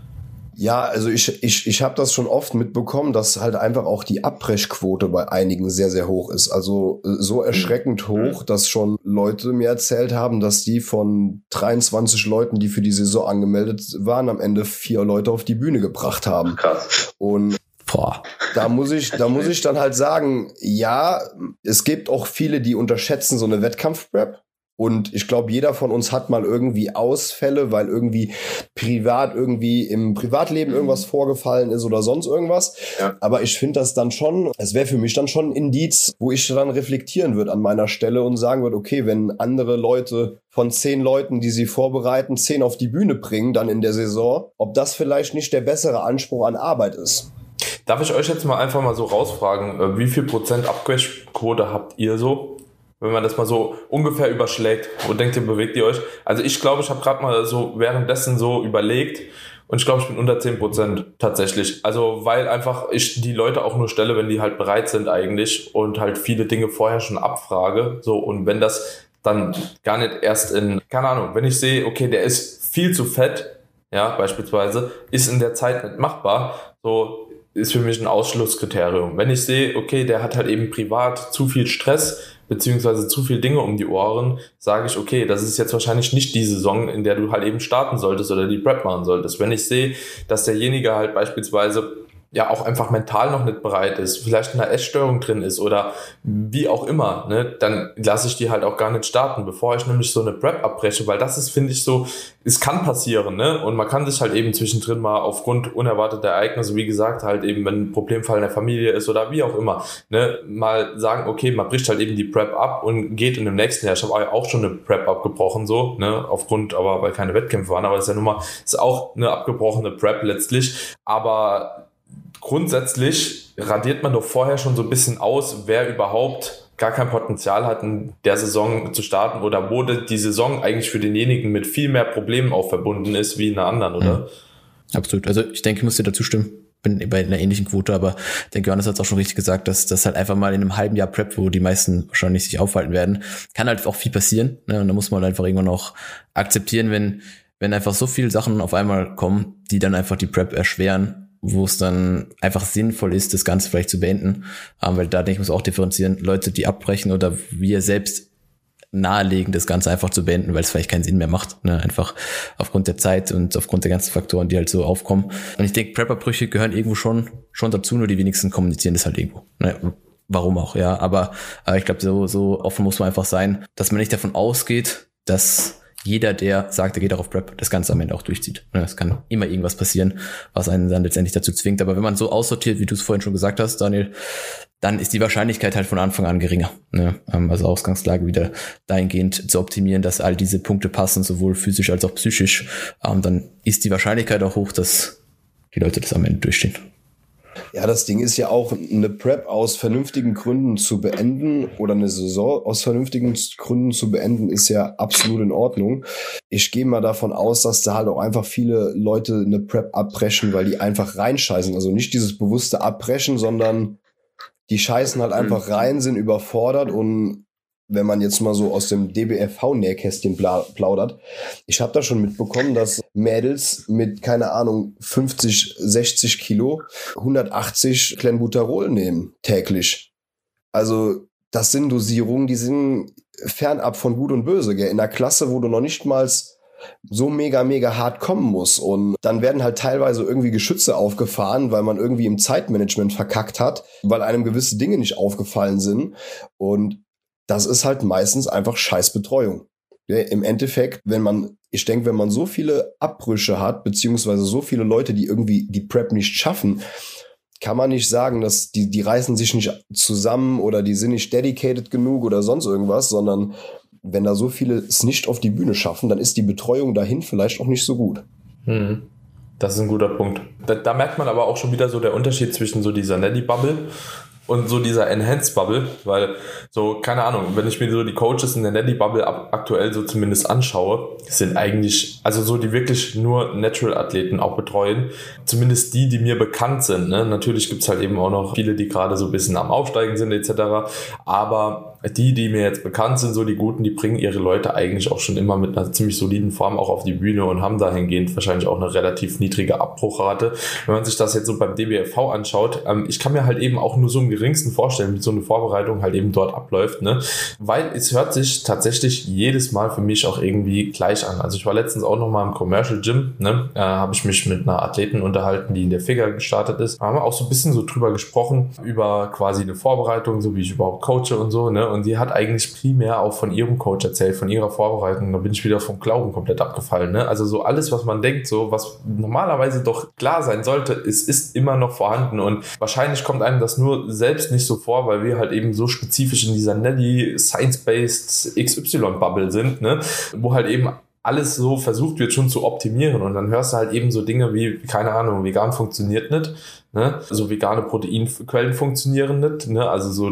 Speaker 2: Ja, also ich ich ich habe das schon oft mitbekommen, dass halt einfach auch die Abbrechquote bei einigen sehr, sehr hoch ist. Also so erschreckend hoch, dass schon Leute mir erzählt haben, dass die von dreiundzwanzig Leuten, die für die Saison angemeldet waren, am Ende vier Leute auf die Bühne gebracht haben.
Speaker 1: Krass.
Speaker 2: Und
Speaker 3: Boah.
Speaker 2: Da muss ich, da muss ich dann halt sagen, ja, es gibt auch viele, die unterschätzen so eine Wettkampf-Prep. Und ich glaube, jeder von uns hat mal irgendwie Ausfälle, weil irgendwie privat irgendwie im Privatleben irgendwas vorgefallen ist oder sonst irgendwas. Ja. Aber ich finde das dann schon, es wäre für mich dann schon ein Indiz, wo ich dann reflektieren würde an meiner Stelle und sagen würde, okay, wenn andere Leute von zehn Leuten, die sie vorbereiten, zehn auf die Bühne bringen dann in der Saison, ob das vielleicht nicht der bessere Anspruch an Arbeit ist.
Speaker 1: Darf ich euch jetzt mal einfach mal so rausfragen, wie viel Prozent Abbrechquote habt ihr so? Wenn man das mal so ungefähr überschlägt, wo denkt ihr, bewegt ihr euch? Also ich glaube, ich habe gerade mal so währenddessen so überlegt und ich glaube, ich bin unter zehn Prozent tatsächlich. Also weil einfach ich die Leute auch nur stelle, wenn die halt bereit sind eigentlich und halt viele Dinge vorher schon abfrage. So, und wenn das dann gar nicht erst in, keine Ahnung, wenn ich sehe, okay, der ist viel zu fett, ja, beispielsweise, ist in der Zeit nicht machbar, so ist für mich ein Ausschlusskriterium. Wenn ich sehe, okay, der hat halt eben privat zu viel Stress, beziehungsweise zu viel Dinge um die Ohren, sage ich, okay, das ist jetzt wahrscheinlich nicht die Saison, in der du halt eben starten solltest oder die Prep machen solltest. Wenn ich sehe, dass derjenige halt beispielsweise ja auch einfach mental noch nicht bereit ist, vielleicht eine Essstörung drin ist oder wie auch immer, ne, dann lasse ich die halt auch gar nicht starten, bevor ich nämlich so eine Prep abbreche, weil das ist, finde ich, so, es kann passieren, ne, und man kann sich halt eben zwischendrin mal aufgrund unerwarteter Ereignisse, wie gesagt, halt eben, wenn ein Problemfall in der Familie ist oder wie auch immer, ne, mal sagen, okay, man bricht halt eben die Prep ab und geht in dem nächsten Jahr. Ich habe auch schon eine Prep abgebrochen, so, ne, aufgrund, aber weil keine Wettkämpfe waren, aber das ist ja nun mal, ist auch eine abgebrochene Prep letztlich, aber grundsätzlich radiert man doch vorher schon so ein bisschen aus, wer überhaupt gar kein Potenzial hat, in der Saison zu starten oder wo die Saison eigentlich für denjenigen mit viel mehr Problemen auch verbunden ist wie in einer anderen, oder?
Speaker 3: Mhm. Absolut. Also ich denke, ich muss dir dazu stimmen. Bin bei einer ähnlichen Quote, aber ich denke, Johannes hat es auch schon richtig gesagt, dass das halt einfach mal in einem halben Jahr Prep, wo die meisten wahrscheinlich sich aufhalten werden, kann halt auch viel passieren. Ne? Und da muss man einfach irgendwann auch akzeptieren, wenn, wenn einfach so viele Sachen auf einmal kommen, die dann einfach die Prep erschweren, wo es dann einfach sinnvoll ist, das Ganze vielleicht zu beenden. Ähm, weil da denke ich, muss auch differenzieren, Leute, die abbrechen oder wir selbst nahelegen, das Ganze einfach zu beenden, weil es vielleicht keinen Sinn mehr macht. Ne? Einfach aufgrund der Zeit und aufgrund der ganzen Faktoren, die halt so aufkommen. Und ich denke, Prep-Abbrüche gehören irgendwo schon schon dazu, nur die wenigsten kommunizieren das halt irgendwo. Ne? Warum auch, ja. Aber, aber ich glaube, so, so offen muss man einfach sein, dass man nicht davon ausgeht, dass jeder, der sagt, er geht auch auf Prep, das Ganze am Ende auch durchzieht. Es kann immer irgendwas passieren, was einen dann letztendlich dazu zwingt. Aber wenn man so aussortiert, wie du es vorhin schon gesagt hast, Daniel, dann ist die Wahrscheinlichkeit halt von Anfang an geringer. Ne? Also Ausgangslage wieder dahingehend zu optimieren, dass all diese Punkte passen, sowohl physisch als auch psychisch. Dann ist die Wahrscheinlichkeit auch hoch, dass die Leute das am Ende durchstehen.
Speaker 2: Ja, das Ding ist ja auch, eine Prep aus vernünftigen Gründen zu beenden oder eine Saison aus vernünftigen Gründen zu beenden, ist ja absolut in Ordnung. Ich gehe mal davon aus, dass da halt auch einfach viele Leute eine Prep abbrechen, weil die einfach reinscheißen. Also nicht dieses bewusste Abbrechen, sondern die scheißen halt einfach rein, sind überfordert. Und wenn man jetzt mal so aus dem D B F V-Nähkästchen plaudert, ich habe da schon mitbekommen, dass Mädels mit, keine Ahnung, fünfzig, sechzig Kilo hundertachtzig Clenbuterol nehmen täglich. Also das sind Dosierungen, die sind fernab von Gut und Böse, gell? In einer Klasse, wo du noch nicht mal so mega, mega hart kommen muss. Und dann werden halt teilweise irgendwie Geschütze aufgefahren, weil man irgendwie im Zeitmanagement verkackt hat, weil einem gewisse Dinge nicht aufgefallen sind. Und das ist halt meistens einfach Scheißbetreuung. Ja, im Endeffekt, wenn man, ich denke, wenn man so viele Abbrüche hat, beziehungsweise so viele Leute, die irgendwie die Prep nicht schaffen, kann man nicht sagen, dass die, die reißen sich nicht zusammen oder die sind nicht dedicated genug oder sonst irgendwas, sondern wenn da so viele es nicht auf die Bühne schaffen, dann ist die Betreuung dahin vielleicht auch nicht so gut.
Speaker 1: Hm. Das ist ein guter Punkt. Da, da merkt man aber auch schon wieder so der Unterschied zwischen so dieser Nelly-Bubble und so dieser Enhanced-Bubble, weil so, keine Ahnung, wenn ich mir so die Coaches in der Nelly-Bubble aktuell so zumindest anschaue, sind eigentlich, also so die wirklich nur Natural-Athleten auch betreuen, zumindest die, die mir bekannt sind, ne? Natürlich gibt's halt eben auch noch viele, die gerade so ein bisschen am Aufsteigen sind et cetera, aber die, die mir jetzt bekannt sind, so die Guten, die bringen ihre Leute eigentlich auch schon immer mit einer ziemlich soliden Form auch auf die Bühne und haben dahingehend wahrscheinlich auch eine relativ niedrige Abbruchrate. Wenn man sich das jetzt so beim D B F V anschaut, ähm, ich kann mir halt eben auch nur so im geringsten vorstellen, wie so eine Vorbereitung halt eben dort abläuft, ne? Weil es hört sich tatsächlich jedes Mal für mich auch irgendwie gleich an. Also ich war letztens auch noch mal im Commercial Gym, ne? Äh, habe ich mich mit einer Athletin unterhalten, die in der Figure gestartet ist. Da haben wir auch so ein bisschen so drüber gesprochen, über quasi eine Vorbereitung, so wie ich überhaupt coache und so, ne? Und die hat eigentlich primär auch von ihrem Coach erzählt, von ihrer Vorbereitung. Da bin ich wieder vom Glauben komplett abgefallen, ne? Also so alles, was man denkt, so was normalerweise doch klar sein sollte, es ist immer noch vorhanden und wahrscheinlich kommt einem das nur selbst nicht so vor, weil wir halt eben so spezifisch in dieser Nelly Science-Based X Y-Bubble sind, ne? Wo halt eben alles so versucht wird schon zu optimieren und dann hörst du halt eben so Dinge wie, keine Ahnung, vegan funktioniert nicht, ne? Also vegane Proteinquellen funktionieren nicht, ne? Also so,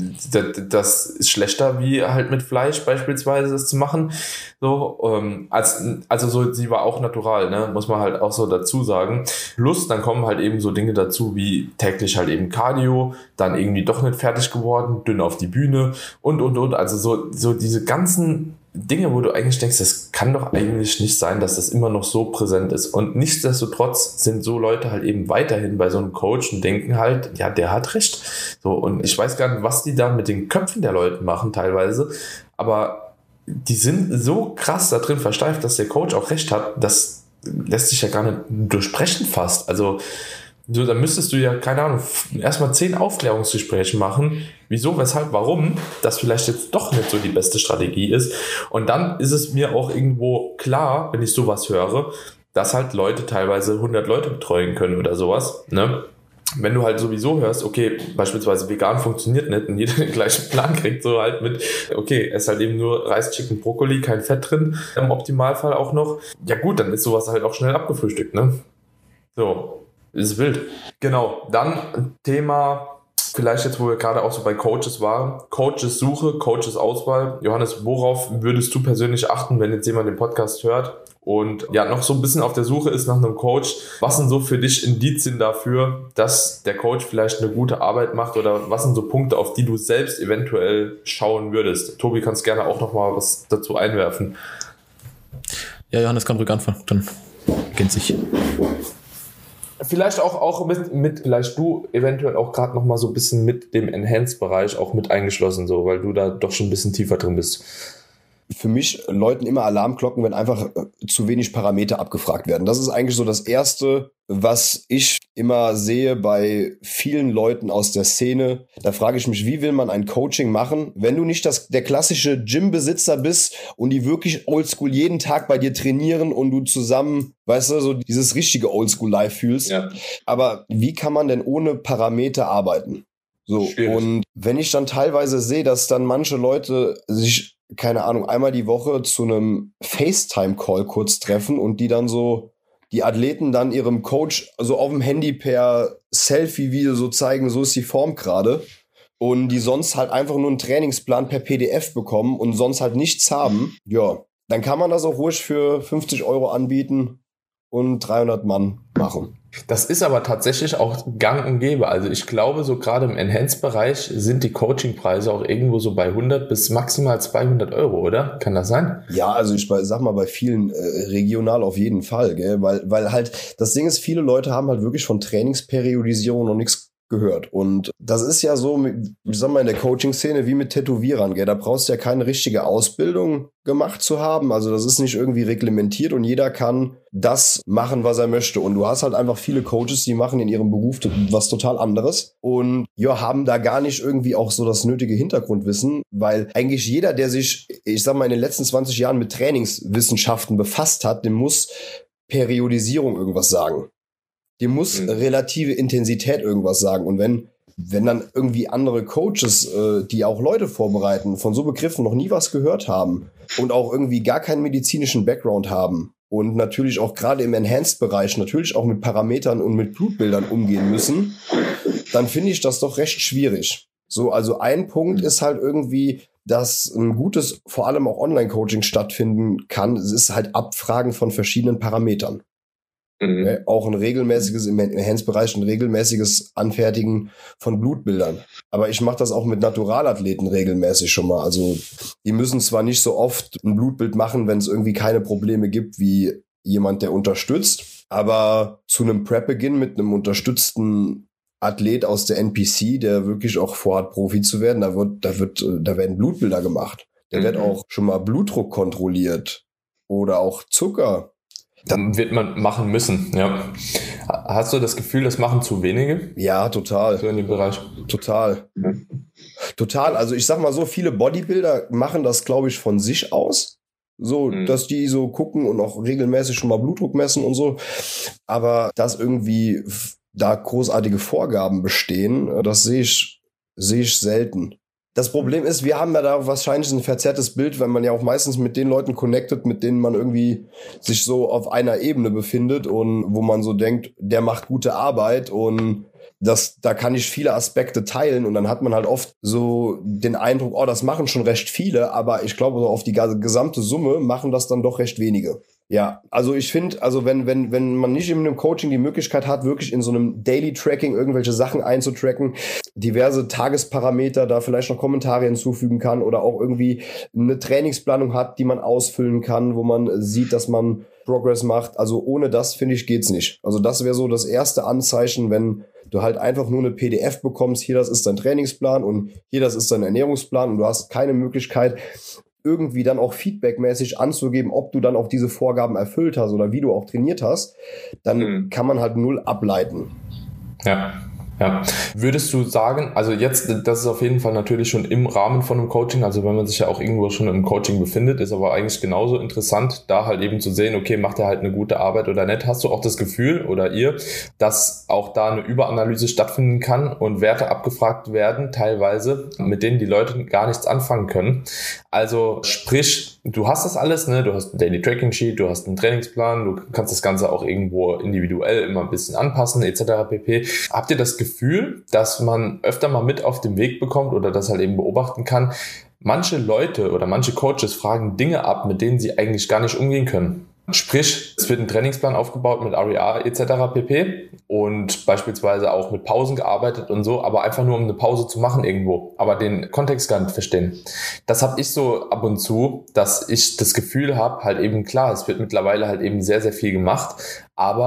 Speaker 1: das ist schlechter wie halt mit Fleisch beispielsweise das zu machen, so, ähm, als, also so, sie war auch natural, ne? Muss man halt auch so dazu sagen. Plus, dann kommen halt eben so Dinge dazu wie täglich halt eben Cardio, dann irgendwie doch nicht fertig geworden, dünn auf die Bühne und, und, und, also so, so diese ganzen Dinge, wo du eigentlich denkst, das kann doch eigentlich nicht sein, dass das immer noch so präsent ist. Und nichtsdestotrotz sind so Leute halt eben weiterhin bei so einem Coach und denken halt, ja, der hat recht. So, und ich weiß gar nicht, was die da mit den Köpfen der Leute machen teilweise, aber die sind so krass da drin versteift, dass der Coach auch recht hat, das lässt sich ja gar nicht durchsprechen fast. Also so, dann müsstest du ja, keine Ahnung, erstmal zehn Aufklärungsgespräche machen. Wieso, weshalb, warum das vielleicht jetzt doch nicht so die beste Strategie ist. Und dann ist es mir auch irgendwo klar, wenn ich sowas höre, dass halt Leute teilweise hundert Leute betreuen können oder sowas, ne? Wenn du halt sowieso hörst, okay, beispielsweise vegan funktioniert nicht und jeder den gleichen Plan kriegt, so halt mit, okay, es ist halt eben nur Reis, Chicken, Brokkoli, kein Fett drin, im Optimalfall auch noch. Ja gut, dann ist sowas halt auch schnell abgefrühstückt, ne? So. Ist wild. Genau, dann Thema, vielleicht jetzt, wo wir gerade auch so bei Coaches waren, Coaches-Suche, Coaches-Auswahl. Johannes, worauf würdest du persönlich achten, wenn jetzt jemand den Podcast hört und ja noch so ein bisschen auf der Suche ist nach einem Coach? Was sind so für dich Indizien dafür, dass der Coach vielleicht eine gute Arbeit macht oder was sind so Punkte, auf die du selbst eventuell schauen würdest? Tobi, kannst gerne auch noch mal was dazu einwerfen.
Speaker 3: Ja, Johannes kann ruhig anfangen, dann kennt sich.
Speaker 1: Vielleicht auch, auch mit, mit, vielleicht du eventuell auch gerade noch mal so ein bisschen mit dem Enhanced-Bereich auch mit eingeschlossen, so, weil du da doch schon ein bisschen tiefer drin bist.
Speaker 2: für mich läuten immer Alarmglocken, wenn einfach zu wenig Parameter abgefragt werden. Das ist eigentlich so das Erste, was ich immer sehe bei vielen Leuten aus der Szene. Da frage ich mich, wie will man ein Coaching machen, wenn du nicht das, der klassische Gym-Besitzer bist und die wirklich oldschool jeden Tag bei dir trainieren und du zusammen, weißt du, so dieses richtige Oldschool-Life fühlst. Ja. Aber wie kann man denn ohne Parameter arbeiten? So, schwierig. Und wenn ich dann teilweise sehe, dass dann manche Leute sich, keine Ahnung, einmal die Woche zu einem FaceTime-Call kurz treffen und die dann so, die Athleten dann ihrem Coach so auf dem Handy per Selfie-Video so zeigen, so ist die Form gerade, und die sonst halt einfach nur einen Trainingsplan per P D F bekommen und sonst halt nichts haben, ja, dann kann man das auch ruhig für fünfzig Euro anbieten und dreihundert Mann machen.
Speaker 1: Das ist aber tatsächlich auch gang und gäbe. Also ich glaube, so gerade im Enhanced-Bereich sind die Coachingpreise auch irgendwo so bei hundert bis maximal zweihundert Euro, oder? Kann das sein?
Speaker 2: Ja, also ich sag mal, bei vielen äh, regional auf jeden Fall, gell? Weil, weil halt, das Ding ist, viele Leute haben halt wirklich von Trainingsperiodisierung noch nichts gehört. Und das ist ja so, ich sag mal, in der Coaching-Szene wie mit Tätowierern, gell? Da brauchst du ja keine richtige Ausbildung gemacht zu haben. Also das ist nicht irgendwie reglementiert und jeder kann das machen, was er möchte. Und du hast halt einfach viele Coaches, die machen in ihrem Beruf was total anderes und ja, haben da gar nicht irgendwie auch so das nötige Hintergrundwissen, weil eigentlich jeder, der sich, ich sag mal, in den letzten zwanzig Jahren mit Trainingswissenschaften befasst hat, dem muss Periodisierung irgendwas sagen. Dem muss mhm. relative Intensität irgendwas sagen. Und wenn wenn dann irgendwie andere Coaches, äh, die auch Leute vorbereiten, von so Begriffen noch nie was gehört haben und auch irgendwie gar keinen medizinischen Background haben und natürlich auch gerade im Enhanced-Bereich natürlich auch mit Parametern und mit Blutbildern umgehen müssen, dann finde ich das doch recht schwierig. So, also ein Punkt ist halt irgendwie, dass ein gutes, vor allem auch Online-Coaching stattfinden kann. Es ist halt Abfragen von verschiedenen Parametern. Mhm. Ja, auch ein regelmäßiges, im Enhanced-Bereich ein regelmäßiges Anfertigen von Blutbildern. Aber ich mache das auch mit Naturalathleten regelmäßig schon mal. Also die müssen zwar nicht so oft ein Blutbild machen, wenn es irgendwie keine Probleme gibt, wie jemand, der unterstützt, aber zu einem Prep-Beginn mit einem unterstützten Athlet aus der N P C, der wirklich auch vorhat, Profi zu werden, da wird, da wird, da werden Blutbilder gemacht. Da mhm. wird auch schon mal Blutdruck kontrolliert oder auch Zucker.
Speaker 1: Dann wird man machen müssen, ja. Hast du das Gefühl, das machen zu wenige?
Speaker 2: Ja, total.
Speaker 1: So in dem Bereich.
Speaker 2: Total. Ja. Total. Also ich sag mal so, viele Bodybuilder machen das, glaube ich, von sich aus. So, mhm. dass die so gucken und auch regelmäßig schon mal Blutdruck messen und so. Aber dass irgendwie da großartige Vorgaben bestehen, das sehe ich, sehe ich selten. Das Problem ist, wir haben ja da wahrscheinlich ein verzerrtes Bild, weil man ja auch meistens mit den Leuten connectet, mit denen man irgendwie sich so auf einer Ebene befindet und wo man so denkt, der macht gute Arbeit und das, da kann ich viele Aspekte teilen und dann hat man halt oft so den Eindruck, oh, das machen schon recht viele, aber ich glaube, so auf die gesamte Summe machen das dann doch recht wenige. Ja, also ich finde, also wenn wenn wenn man nicht in einem Coaching die Möglichkeit hat, wirklich in so einem Daily Tracking irgendwelche Sachen einzutracken, diverse Tagesparameter, da vielleicht noch Kommentare hinzufügen kann oder auch irgendwie eine Trainingsplanung hat, die man ausfüllen kann, wo man sieht, dass man Progress macht. Also ohne das, finde ich, geht's nicht. Also das wäre so das erste Anzeichen, wenn du halt einfach nur eine P D F bekommst, hier, das ist dein Trainingsplan und hier, das ist dein Ernährungsplan und du hast keine Möglichkeit, irgendwie dann auch feedbackmäßig anzugeben, ob du dann auch diese Vorgaben erfüllt hast oder wie du auch trainiert hast, dann mhm. kann man halt null ableiten.
Speaker 1: Ja. Ja. Würdest du sagen, also jetzt, das ist auf jeden Fall natürlich schon im Rahmen von einem Coaching, also wenn man sich ja auch irgendwo schon im Coaching befindet, ist aber eigentlich genauso interessant, da halt eben zu sehen, okay, macht er halt eine gute Arbeit oder nicht. Hast du auch das Gefühl oder ihr, dass auch da eine Überanalyse stattfinden kann und Werte abgefragt werden, teilweise, mit denen die Leute gar nichts anfangen können? Also sprich, du hast das alles, ne? Du hast ein Daily Tracking Sheet, du hast einen Trainingsplan, du kannst das Ganze auch irgendwo individuell immer ein bisschen anpassen, et cetera pp. Habt ihr das Gefühl, dass man öfter mal mit auf den Weg bekommt oder das halt eben beobachten kann, manche Leute oder manche Coaches fragen Dinge ab, mit denen sie eigentlich gar nicht umgehen können? Sprich, es wird ein Trainingsplan aufgebaut mit R E A et cetera pp. Und beispielsweise auch mit Pausen gearbeitet und so, aber einfach nur um eine Pause zu machen irgendwo, aber den Kontext gar nicht verstehen. Das habe ich so ab und zu, dass ich das Gefühl habe, halt eben klar, es wird mittlerweile halt eben sehr, sehr viel gemacht, aber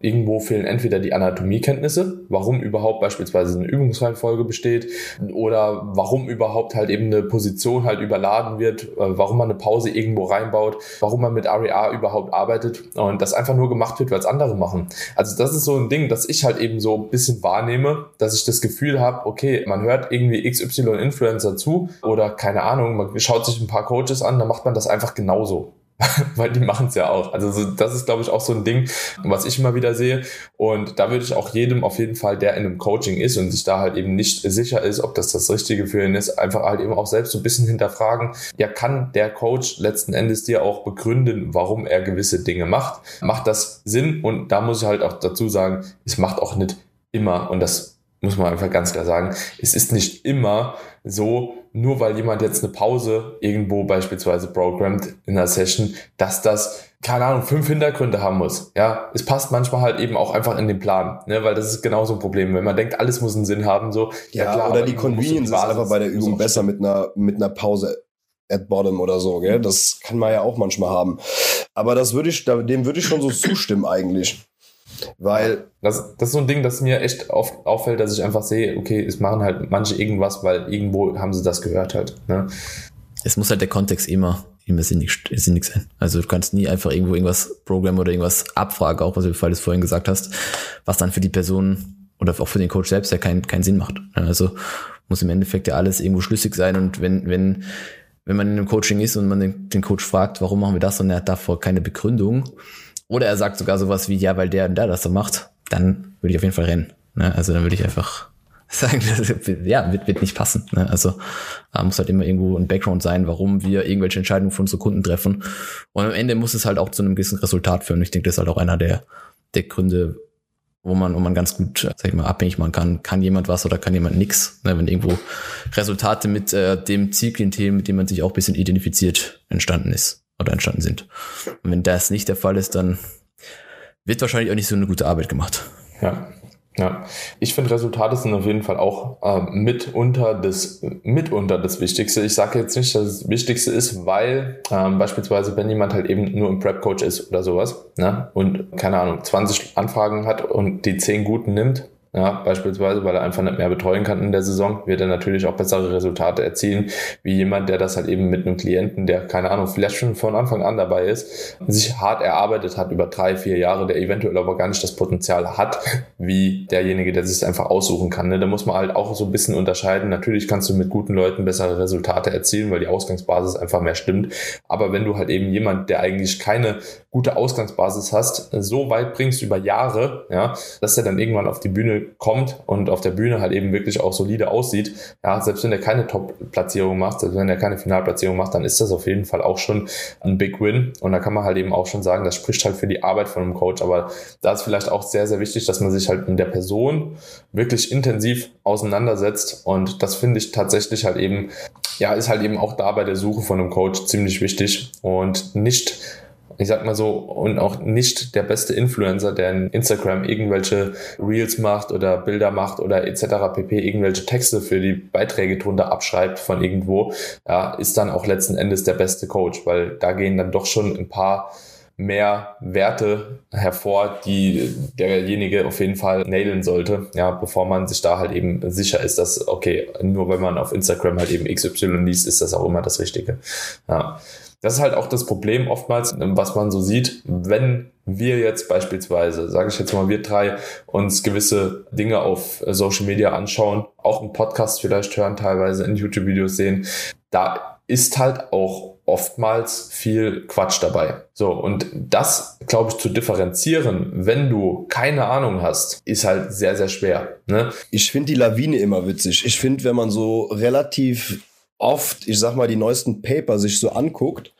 Speaker 1: irgendwo fehlen entweder die Anatomiekenntnisse, warum überhaupt beispielsweise eine Übungsreihenfolge besteht oder warum überhaupt halt eben eine Position halt überladen wird, warum man eine Pause irgendwo reinbaut, warum man mit R E A überhaupt arbeitet und das einfach nur gemacht wird, weil es andere machen. Also das ist so ein Ding, das ich halt eben so ein bisschen wahrnehme, dass ich das Gefühl habe, okay, man hört irgendwie X Y-Influencer zu oder keine Ahnung, man schaut sich ein paar Coaches an, dann macht man das einfach genauso. Weil die machen es ja auch. Also so, das ist, glaube ich, auch so ein Ding, was ich immer wieder sehe. Und da würde ich auch jedem auf jeden Fall, der in einem Coaching ist und sich da halt eben nicht sicher ist, ob das das Richtige für ihn ist, einfach halt eben auch selbst so ein bisschen hinterfragen, ja, kann der Coach letzten Endes dir auch begründen, warum er gewisse Dinge macht? Macht das Sinn? Und da muss ich halt auch dazu sagen, es macht auch nicht immer, und das muss man einfach ganz klar sagen, es ist nicht immer so, nur weil jemand jetzt eine Pause irgendwo beispielsweise programmt in einer Session, dass das, keine Ahnung, fünf Hintergründe haben muss. Ja, es passt manchmal halt eben auch einfach in den Plan, ne, weil das ist genauso ein Problem. Wenn man denkt, alles muss einen Sinn haben, so.
Speaker 2: Ja,
Speaker 1: ja klar,
Speaker 2: oder die Convenience ist einfach bei der Übung besser mit einer, mit einer Pause at bottom oder so, gell? Das kann man ja auch manchmal haben. Aber das würde ich, dem würde ich schon so zustimmen eigentlich. Weil
Speaker 1: das, das ist so ein Ding, das mir echt oft auffällt, dass ich einfach sehe, okay, es machen halt manche irgendwas, weil irgendwo haben sie das gehört halt. Ne?
Speaker 3: Es muss halt der Kontext immer, immer sinnig, sinnig sein. Also du kannst nie einfach irgendwo irgendwas programmen oder irgendwas abfragen, auch was du vorhin gesagt hast, was dann für die Person oder auch für den Coach selbst ja keinen keinen Sinn macht. Also muss im Endeffekt ja alles irgendwo schlüssig sein, und wenn wenn wenn man in einem Coaching ist und man den, den Coach fragt, warum machen wir das, und er hat davor keine Begründung, oder er sagt sogar sowas wie, ja, weil der und der das so macht, dann würde ich auf jeden Fall rennen. Ne? Also dann würde ich einfach sagen, das, ja, wird, wird nicht passen. Ne? Also da muss halt immer irgendwo ein Background sein, warum wir irgendwelche Entscheidungen für unsere Kunden treffen. Und am Ende muss es halt auch zu einem gewissen Resultat führen. Ich denke, das ist halt auch einer der, der Gründe, wo man, wo man ganz gut, sag ich mal, abhängig machen kann. Kann jemand was oder kann jemand nix? Ne? Wenn irgendwo Resultate mit äh, dem Zielklientel, mit dem man sich auch ein bisschen identifiziert, entstanden ist. Oder entstanden sind. Und wenn das nicht der Fall ist, dann wird wahrscheinlich auch nicht so eine gute Arbeit gemacht.
Speaker 1: Ja, ja. Ich finde, Resultate sind auf jeden Fall auch äh, mitunter das mitunter das Wichtigste. Ich sage jetzt nicht, dass das Wichtigste ist, weil ähm, beispielsweise, wenn jemand halt eben nur ein Prep-Coach ist oder sowas, ne, und keine Ahnung, zwanzig Anfragen hat und die zehn guten nimmt, ja, beispielsweise, weil er einfach nicht mehr betreuen kann in der Saison, wird er natürlich auch bessere Resultate erzielen, wie jemand, der das halt eben mit einem Klienten, der, keine Ahnung, vielleicht schon von Anfang an dabei ist, sich hart erarbeitet hat über drei, vier Jahre, der eventuell aber gar nicht das Potenzial hat, wie derjenige, der sich es einfach aussuchen kann. Ne? Da muss man halt auch so ein bisschen unterscheiden. Natürlich kannst du mit guten Leuten bessere Resultate erzielen, weil die Ausgangsbasis einfach mehr stimmt. Aber wenn du halt eben jemand, der eigentlich keine gute Ausgangsbasis hast, so weit bringst über Jahre, ja, dass er dann irgendwann auf die Bühne kommt und auf der Bühne halt eben wirklich auch solide aussieht, ja, selbst wenn er keine Top-Platzierung macht, selbst wenn er keine Finalplatzierung macht, dann ist das auf jeden Fall auch schon ein Big Win, und da kann man halt eben auch schon sagen, das spricht halt für die Arbeit von einem Coach, aber da ist vielleicht auch sehr, sehr wichtig, dass man sich halt in der Person wirklich intensiv auseinandersetzt, und das finde ich tatsächlich halt eben, ja, ist halt eben auch da bei der Suche von einem Coach ziemlich wichtig, und nicht, ich sag mal so, und auch nicht der beste Influencer, der in Instagram irgendwelche Reels macht oder Bilder macht oder et cetera pp, irgendwelche Texte für die Beiträge drunter abschreibt von irgendwo, ja, ist dann auch letzten Endes der beste Coach, weil da gehen dann doch schon ein paar mehr Werte hervor, die derjenige auf jeden Fall nailen sollte, ja, bevor man sich da halt eben sicher ist, dass, okay, nur wenn man auf Instagram halt eben X Y liest, ist das auch immer das Richtige. Ja. Das ist halt auch das Problem oftmals, was man so sieht, wenn wir jetzt beispielsweise, sage ich jetzt mal, wir drei uns gewisse Dinge auf Social Media anschauen, auch einen Podcast vielleicht hören, teilweise in YouTube-Videos sehen, da ist halt auch oftmals viel Quatsch dabei. So, und das, glaube ich, zu differenzieren, wenn du keine Ahnung hast, ist halt sehr, sehr schwer. Ne?
Speaker 2: Ich finde die Lawine immer witzig. Ich finde, wenn man so relativ oft, ich sag mal, die neuesten Paper sich so anguckt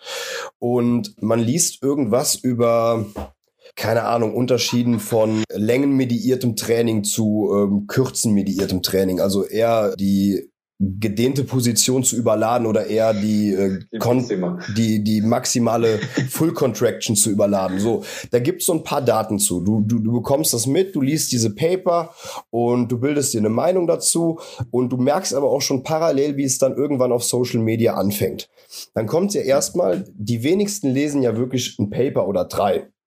Speaker 2: und man liest irgendwas über, keine Ahnung, Unterschieden von längenmediiertem Training zu ähm, kürzenmediiertem Training, also eher die gedehnte Position zu überladen oder eher die äh, die, kon- die die maximale Full Contraction zu überladen. So, da gibt's so ein paar Daten zu. Du, du du bekommst das mit, du liest diese Paper und du bildest dir eine Meinung dazu, und du merkst aber auch schon parallel, wie es dann irgendwann auf Social Media anfängt. Dann kommt ja erstmal, die wenigsten lesen ja wirklich ein Paper oder drei.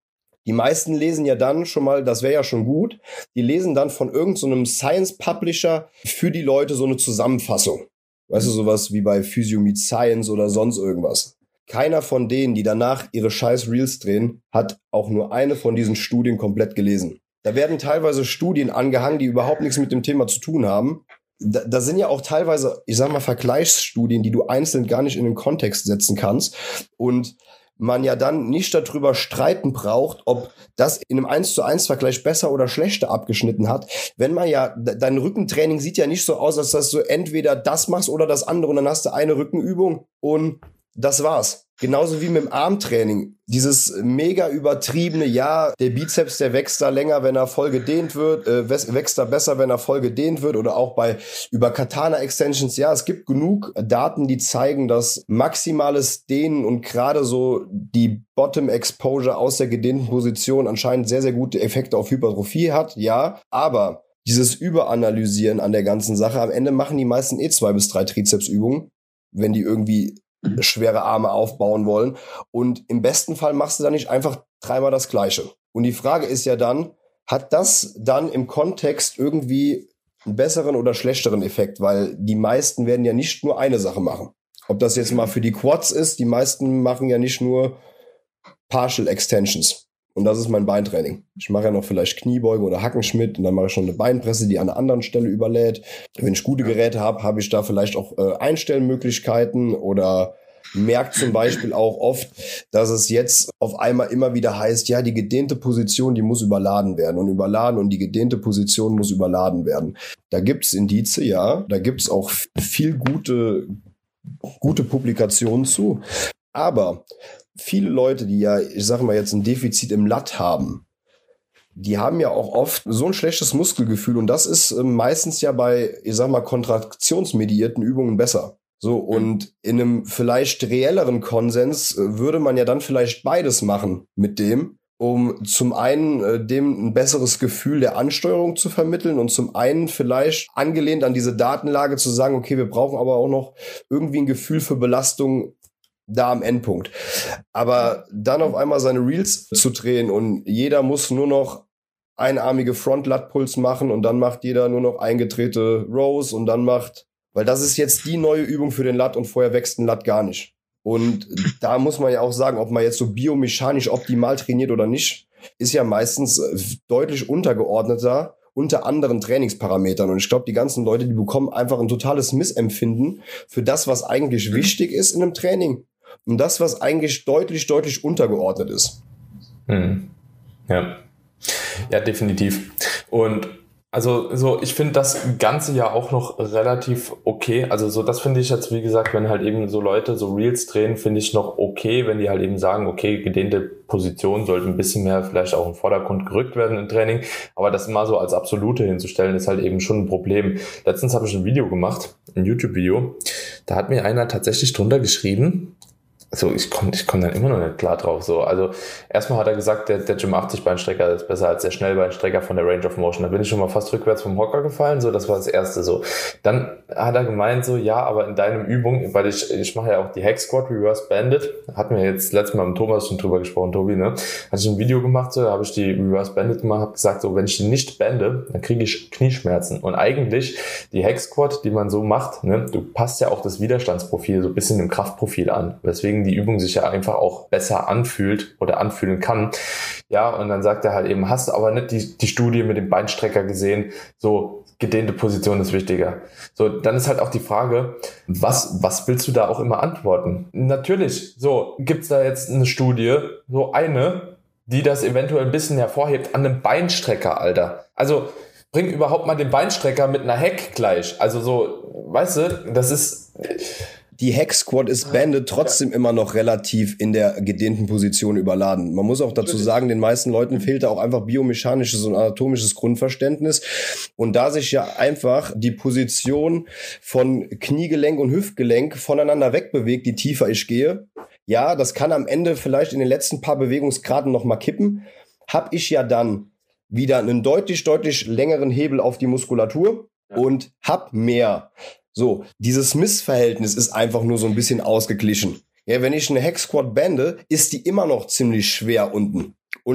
Speaker 2: Die meisten lesen ja dann schon mal, das wäre ja schon gut, die lesen dann von irgendeinem so Science-Publisher für die Leute so eine Zusammenfassung. Weißt du, sowas wie bei Physio Meets Science oder sonst irgendwas. Keiner von denen, die danach ihre scheiß Reels drehen, hat auch nur eine von diesen Studien komplett gelesen. Da werden teilweise Studien angehangen, die überhaupt nichts mit dem Thema zu tun haben. Da, da sind ja auch teilweise, ich sag mal, Vergleichsstudien, die du einzeln gar nicht in den Kontext setzen kannst. Und man ja dann nicht darüber streiten braucht, ob das in einem eins zu eins Vergleich besser oder schlechter abgeschnitten hat. Wenn man ja, dein Rückentraining sieht ja nicht so aus, als dass du entweder das machst oder das andere und dann hast du eine Rückenübung und das war's. Genauso wie mit dem Armtraining. Dieses mega übertriebene, ja, der Bizeps, der wächst da länger, wenn er voll gedehnt wird, äh, wächst da besser, wenn er voll gedehnt wird, oder auch bei, über Katana-Extensions. Ja, es gibt genug Daten, die zeigen, dass maximales Dehnen und gerade so die Bottom-Exposure aus der gedehnten Position anscheinend sehr, sehr gute Effekte auf Hypertrophie hat. Ja, aber dieses Überanalysieren an der ganzen Sache, am Ende machen die meisten eh zwei bis drei Trizepsübungen, wenn die irgendwie schwere Arme aufbauen wollen. Und im besten Fall machst du dann nicht einfach dreimal das Gleiche. Und die Frage ist ja dann, hat das dann im Kontext irgendwie einen besseren oder schlechteren Effekt? Weil die meisten werden ja nicht nur eine Sache machen. Ob das jetzt mal für die Quads ist, die meisten machen ja nicht nur Partial Extensions. Und das ist mein Beintraining. Ich mache ja noch vielleicht Kniebeugen oder Hackenschmidt und dann mache ich schon eine Beinpresse, die an einer anderen Stelle überlädt. Wenn ich gute Geräte habe, habe ich da vielleicht auch äh, Einstellmöglichkeiten oder merke zum Beispiel auch oft, dass es jetzt auf einmal immer wieder heißt, ja, die gedehnte Position, die muss überladen werden und überladen und die gedehnte Position muss überladen werden. Da gibt's Indize, ja, da gibt's auch viel gute, gute Publikationen zu. Aber viele Leute, die ja, ich sage mal jetzt ein Defizit im Lat haben, die haben ja auch oft so ein schlechtes Muskelgefühl und das ist äh, meistens ja bei, ich sag mal, kontraktionsmediierten Übungen besser. So, und in einem vielleicht reelleren Konsens äh, würde man ja dann vielleicht beides machen mit dem, um zum einen äh, dem ein besseres Gefühl der Ansteuerung zu vermitteln und zum einen vielleicht angelehnt an diese Datenlage zu sagen, okay, wir brauchen aber auch noch irgendwie ein Gefühl für Belastung da am Endpunkt. Aber dann auf einmal seine Reels zu drehen und jeder muss nur noch einarmige Front-Lat-Pulls machen und dann macht jeder nur noch eingedrehte Rows und dann macht, weil das ist jetzt die neue Übung für den Lat und vorher wächst ein Lat gar nicht. Und da muss man ja auch sagen, ob man jetzt so biomechanisch optimal trainiert oder nicht, ist ja meistens deutlich untergeordneter unter anderen Trainingsparametern. Und ich glaube, die ganzen Leute, die bekommen einfach ein totales Missempfinden für das, was eigentlich wichtig ist in einem Training. Und das, was eigentlich deutlich, deutlich untergeordnet ist.
Speaker 1: Hm. Ja. Ja, definitiv. Und also so, ich finde das Ganze ja auch noch relativ okay. Also so, das finde ich jetzt, wie gesagt, wenn halt eben so Leute so Reels drehen, finde ich noch okay, wenn die halt eben sagen, okay, gedehnte Positionen sollten ein bisschen mehr vielleicht auch im Vordergrund gerückt werden im Training. Aber das mal so als Absolute hinzustellen, ist halt eben schon ein Problem. Letztens habe ich ein Video gemacht, ein YouTube-Video. Da hat mir einer tatsächlich drunter geschrieben, also ich komme ich komm dann immer noch nicht klar drauf. So, also erstmal hat er gesagt, der, der Gym achtzig Beinstrecker ist besser als der Schnellbeinstrecker von der Range of Motion. Da bin ich schon mal fast rückwärts vom Hocker gefallen. So, das war das Erste. So, dann hat er gemeint, so ja, aber in deinem Übung, weil ich ich mache ja auch die Hack Squat Reverse Banded. Hatten wir jetzt letztes Mal mit Thomas schon drüber gesprochen, Tobi, ne? Hatte ich ein Video gemacht, so, da habe ich die Reverse Banded gemacht, habe gesagt, so wenn ich die nicht bande, dann kriege ich Knieschmerzen. Und eigentlich die Hack Squat, die man so macht, ne, du passt ja auch das Widerstandsprofil so ein bisschen dem Kraftprofil an, weswegen die Übung sich ja einfach auch besser anfühlt oder anfühlen kann. Ja, und dann sagt er halt eben, hast du aber nicht die, die Studie mit dem Beinstrecker gesehen, so gedehnte Position ist wichtiger. So, dann ist halt auch die Frage, was, was willst du da auch immer antworten? Natürlich, so, gibt's da jetzt eine Studie, so eine, die das eventuell ein bisschen hervorhebt an einem Beinstrecker, Alter. Also, bring überhaupt mal den Beinstrecker mit einer Hack gleich. Also so, weißt du, das ist...
Speaker 2: Die Hack Squat ist banded trotzdem immer noch relativ in der gedehnten Position überladen. Man muss auch dazu sagen, den meisten Leuten fehlt da auch einfach biomechanisches und anatomisches Grundverständnis. Und da sich ja einfach die Position von Kniegelenk und Hüftgelenk voneinander wegbewegt, die tiefer ich gehe, ja, das kann am Ende vielleicht in den letzten paar Bewegungsgraden noch mal kippen, habe ich ja dann wieder einen deutlich, deutlich längeren Hebel auf die Muskulatur und hab mehr. So, dieses Missverhältnis ist einfach nur so ein bisschen ausgeglichen. Ja, wenn ich eine Hack Squat bande, ist die immer noch ziemlich schwer unten. Und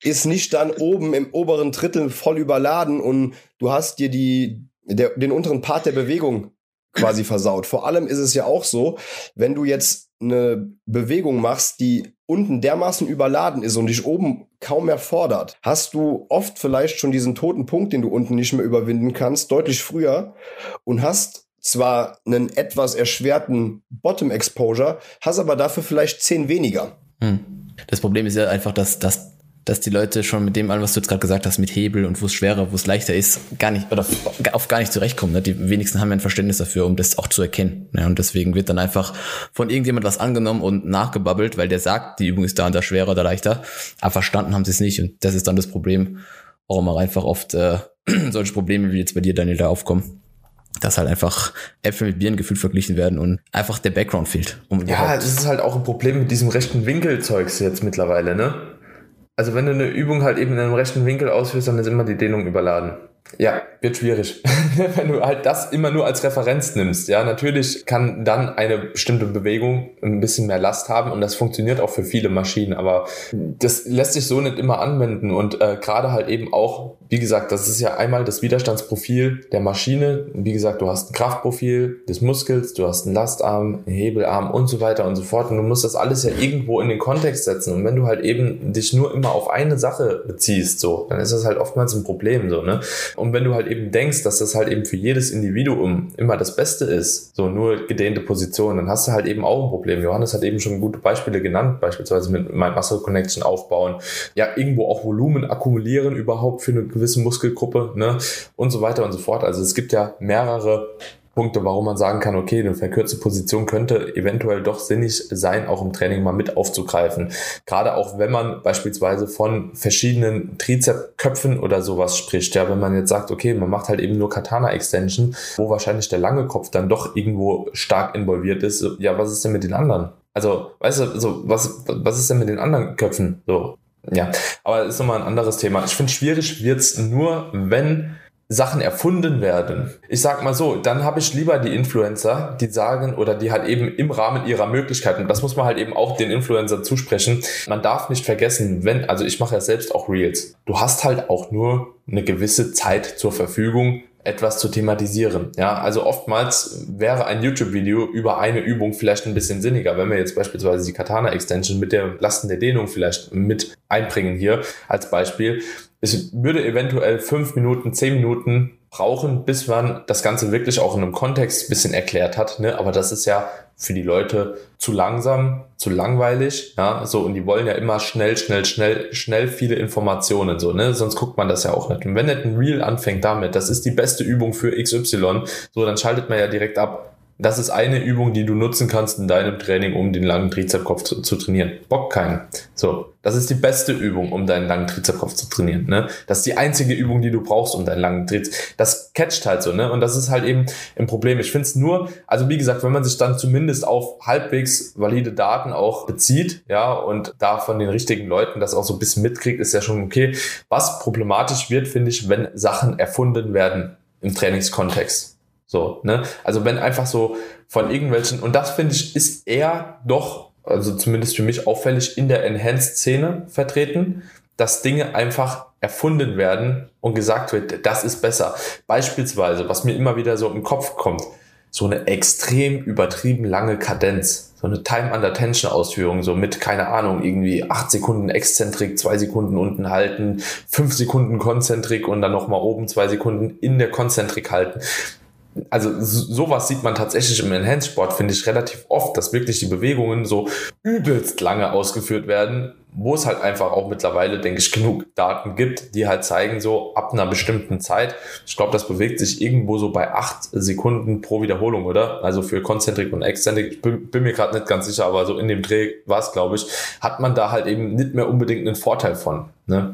Speaker 2: ist nicht dann oben im oberen Drittel voll überladen und du hast dir die, der, den unteren Part der Bewegung quasi versaut. Vor allem ist es ja auch so, wenn du jetzt eine Bewegung machst, die unten dermaßen überladen ist und dich oben kaum mehr fordert, hast du oft vielleicht schon diesen toten Punkt, den du unten nicht mehr überwinden kannst, deutlich früher und hast zwar einen etwas erschwerten Bottom Exposure, hast aber dafür vielleicht zehn weniger.
Speaker 3: Hm. Das Problem ist ja einfach, dass, dass, dass die Leute schon mit dem an, was du jetzt gerade gesagt hast, mit Hebel und wo es schwerer, wo es leichter ist, gar nicht oder auf gar nicht zurechtkommen. Ne? Die wenigsten haben ja ein Verständnis dafür, um das auch zu erkennen. Ne? Und deswegen wird dann einfach von irgendjemand was angenommen und nachgebabbelt, weil der sagt, die Übung ist da und da schwerer oder leichter. Aber verstanden haben sie es nicht. Und das ist dann das Problem, warum auch einfach oft äh, solche Probleme wie jetzt bei dir, Daniel, da aufkommen. Dass halt einfach Äpfel mit Birnen gefühlt verglichen werden und einfach der Background fehlt. Um
Speaker 1: ja, das ist halt auch ein Problem mit diesem rechten Winkelzeugs jetzt mittlerweile, ne? Also wenn du eine Übung halt eben in einem rechten Winkel ausführst, dann ist immer die Dehnung überladen. Ja, wird schwierig. Wenn du halt das immer nur als Referenz nimmst. Ja, natürlich kann dann eine bestimmte Bewegung ein bisschen mehr Last haben und das funktioniert auch für viele Maschinen, aber das lässt sich so nicht immer anwenden und äh, gerade halt eben auch, wie gesagt, das ist ja einmal das Widerstandsprofil der Maschine. Wie gesagt, du hast ein Kraftprofil des Muskels, du hast einen Lastarm, einen Hebelarm und so weiter und so fort und du musst das alles ja irgendwo in den Kontext setzen und wenn du halt eben dich nur immer auf eine Sache beziehst, so, dann ist das halt oftmals ein Problem, so, ne? Und wenn du halt eben denkst, dass das halt eben für jedes Individuum immer das Beste ist, so nur gedehnte Position, dann hast du halt eben auch ein Problem. Johannes hat eben schon gute Beispiele genannt, beispielsweise mit Mind Muscle Connection aufbauen, ja, irgendwo auch Volumen akkumulieren überhaupt für eine gewisse Muskelgruppe, ne, und so weiter und so fort. Also es gibt ja mehrere Punkte, warum man sagen kann, okay, eine verkürzte Position könnte eventuell doch sinnig sein, auch im Training mal mit aufzugreifen. Gerade auch, wenn man beispielsweise von verschiedenen Trizepsköpfen oder sowas spricht, ja, wenn man jetzt sagt, okay, man macht halt eben nur Katana-Extension, wo wahrscheinlich der lange Kopf dann doch irgendwo stark involviert ist, ja, was ist denn mit den anderen? Also, weißt du, so, was, was ist denn mit den anderen Köpfen? So, ja, aber das ist nochmal ein anderes Thema. Ich finde, schwierig wird's nur, wenn Sachen erfunden werden. Ich sag mal so, dann habe ich lieber die Influencer, die sagen oder die halt eben im Rahmen ihrer Möglichkeiten, das muss man halt eben auch den Influencern zusprechen, man darf nicht vergessen, wenn, also ich mache ja selbst auch Reels, du hast halt auch nur eine gewisse Zeit zur Verfügung, etwas zu thematisieren. Ja, also oftmals wäre ein YouTube-Video über eine Übung vielleicht ein bisschen sinniger, wenn wir jetzt beispielsweise die Katana-Extension mit der Lasten der Dehnung vielleicht mit einbringen hier als Beispiel. Es würde eventuell fünf Minuten, zehn Minuten brauchen, bis man das Ganze wirklich auch in einem Kontext ein bisschen erklärt hat, ne? Aber das ist ja für die Leute zu langsam, zu langweilig, ja, so, und die wollen ja immer schnell, schnell, schnell, schnell viele Informationen, so, ne, sonst guckt man das ja auch nicht. Und wenn nicht ein Reel anfängt damit, das ist die beste Übung für X Y, so, dann schaltet man ja direkt ab. Das ist eine Übung, die du nutzen kannst in deinem Training, um den langen Trizepskopf zu, zu trainieren. Bock keinen. So, das ist die beste Übung, um deinen langen Trizepskopf zu trainieren, ne? Das ist die einzige Übung, die du brauchst, um deinen langen Trizepskopf. Das catcht halt so, ne? Und das ist halt eben ein Problem. Ich finde es nur, also wie gesagt, wenn man sich dann zumindest auf halbwegs valide Daten auch bezieht, ja, und da von den richtigen Leuten das auch so ein bisschen mitkriegt, ist ja schon okay. Was problematisch wird, finde ich, wenn Sachen erfunden werden im Trainingskontext. So, ne? Also wenn einfach so von irgendwelchen, und das finde ich, ist eher doch, also zumindest für mich auffällig, in der Enhanced-Szene vertreten, dass Dinge einfach erfunden werden und gesagt wird, das ist besser. Beispielsweise, was mir immer wieder so im Kopf kommt, so eine extrem übertrieben lange Kadenz, so eine Time-Under-Tension-Ausführung, so mit, keine Ahnung, irgendwie acht Sekunden Exzentrik, zwei Sekunden unten halten, fünf Sekunden Konzentrik und dann nochmal oben zwei Sekunden in der Konzentrik halten. Also sowas sieht man tatsächlich im Enhanced-Sport, finde ich, relativ oft, dass wirklich die Bewegungen so übelst lange ausgeführt werden, wo es halt einfach auch mittlerweile, denke ich, genug Daten gibt, die halt zeigen, so ab einer bestimmten Zeit, ich glaube, das bewegt sich irgendwo so bei acht Sekunden pro Wiederholung, oder? Also für Konzentrik und Exzentrik, ich bin, bin mir gerade nicht ganz sicher, aber so in dem Dreh war es, glaube ich, hat man da halt eben nicht mehr unbedingt einen Vorteil von, ne?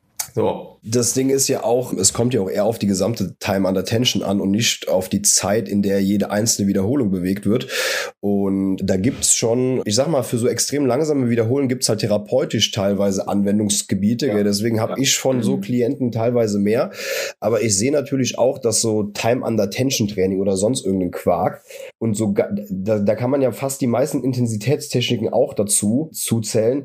Speaker 1: So.
Speaker 2: Das Ding ist ja auch, es kommt ja auch eher auf die gesamte Time Under Tension an und nicht auf die Zeit, in der jede einzelne Wiederholung bewegt wird. Und da gibt's schon, ich sag mal, für so extrem langsame Wiederholungen gibt's halt therapeutisch teilweise Anwendungsgebiete. Ja. Deswegen habe ja. ich von mhm. so Klienten teilweise mehr. Aber ich sehe natürlich auch, dass so Time Under Tension Training oder sonst irgendein Quark und so, da, da kann man ja fast die meisten Intensitätstechniken auch dazu zuzählen.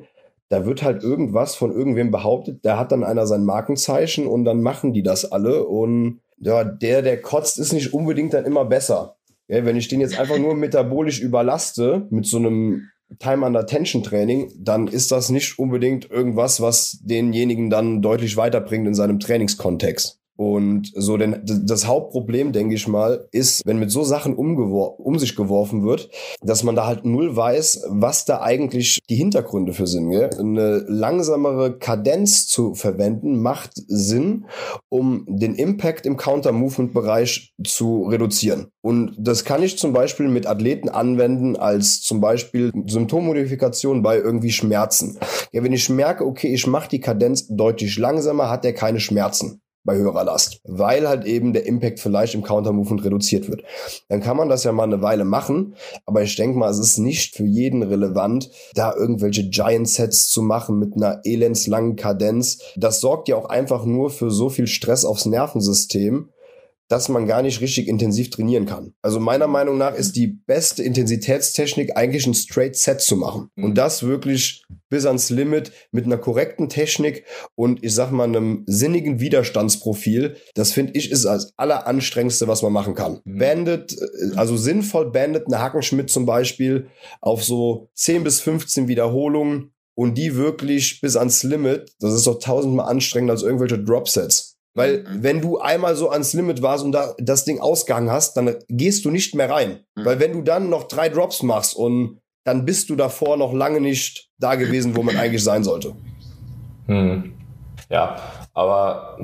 Speaker 2: da wird halt irgendwas von irgendwem behauptet, da hat dann einer sein Markenzeichen und dann machen die das alle und ja, der, der kotzt, ist nicht unbedingt dann immer besser. Ja, wenn ich den jetzt einfach nur metabolisch überlaste mit so einem Time-Under-Tension-Training, dann ist das nicht unbedingt irgendwas, was denjenigen dann deutlich weiterbringt in seinem Trainingskontext. Und so, denn das Hauptproblem, denke ich mal, ist, wenn mit so Sachen umgewor- um sich geworfen wird, dass man da halt null weiß, was da eigentlich die Hintergründe für sind. Gell? Eine langsamere Kadenz zu verwenden macht Sinn, um den Impact im Counter-Movement-Bereich zu reduzieren. Und das kann ich zum Beispiel mit Athleten anwenden als zum Beispiel Symptommodifikation bei irgendwie Schmerzen. Ja, wenn ich merke, okay, ich mache die Kadenz deutlich langsamer, hat der keine Schmerzen bei höherer Last, weil halt eben der Impact vielleicht im Counter-Movement reduziert wird. Dann kann man das ja mal eine Weile machen, aber ich denke mal, es ist nicht für jeden relevant, da irgendwelche Giant-Sets zu machen mit einer elendslangen Kadenz. Das sorgt ja auch einfach nur für so viel Stress aufs Nervensystem, dass man gar nicht richtig intensiv trainieren kann. Also meiner Meinung nach ist die beste Intensitätstechnik eigentlich ein Straight Set zu machen. Und das wirklich bis ans Limit mit einer korrekten Technik und ich sag mal einem sinnigen Widerstandsprofil. Das finde ich ist das alleranstrengendste, was man machen kann. Mhm. Banded, also sinnvoll Banded, eine Hackenschmidt zum Beispiel auf so zehn bis fünfzehn Wiederholungen und die wirklich bis ans Limit. Das ist doch tausendmal anstrengender als irgendwelche Dropsets. Weil mhm. wenn du einmal so ans Limit warst und da das Ding ausgegangen hast, dann gehst du nicht mehr rein. Mhm. Weil wenn du dann noch drei Drops machst und dann bist du davor noch lange nicht da gewesen, wo man eigentlich sein sollte.
Speaker 1: Hm. Ja, aber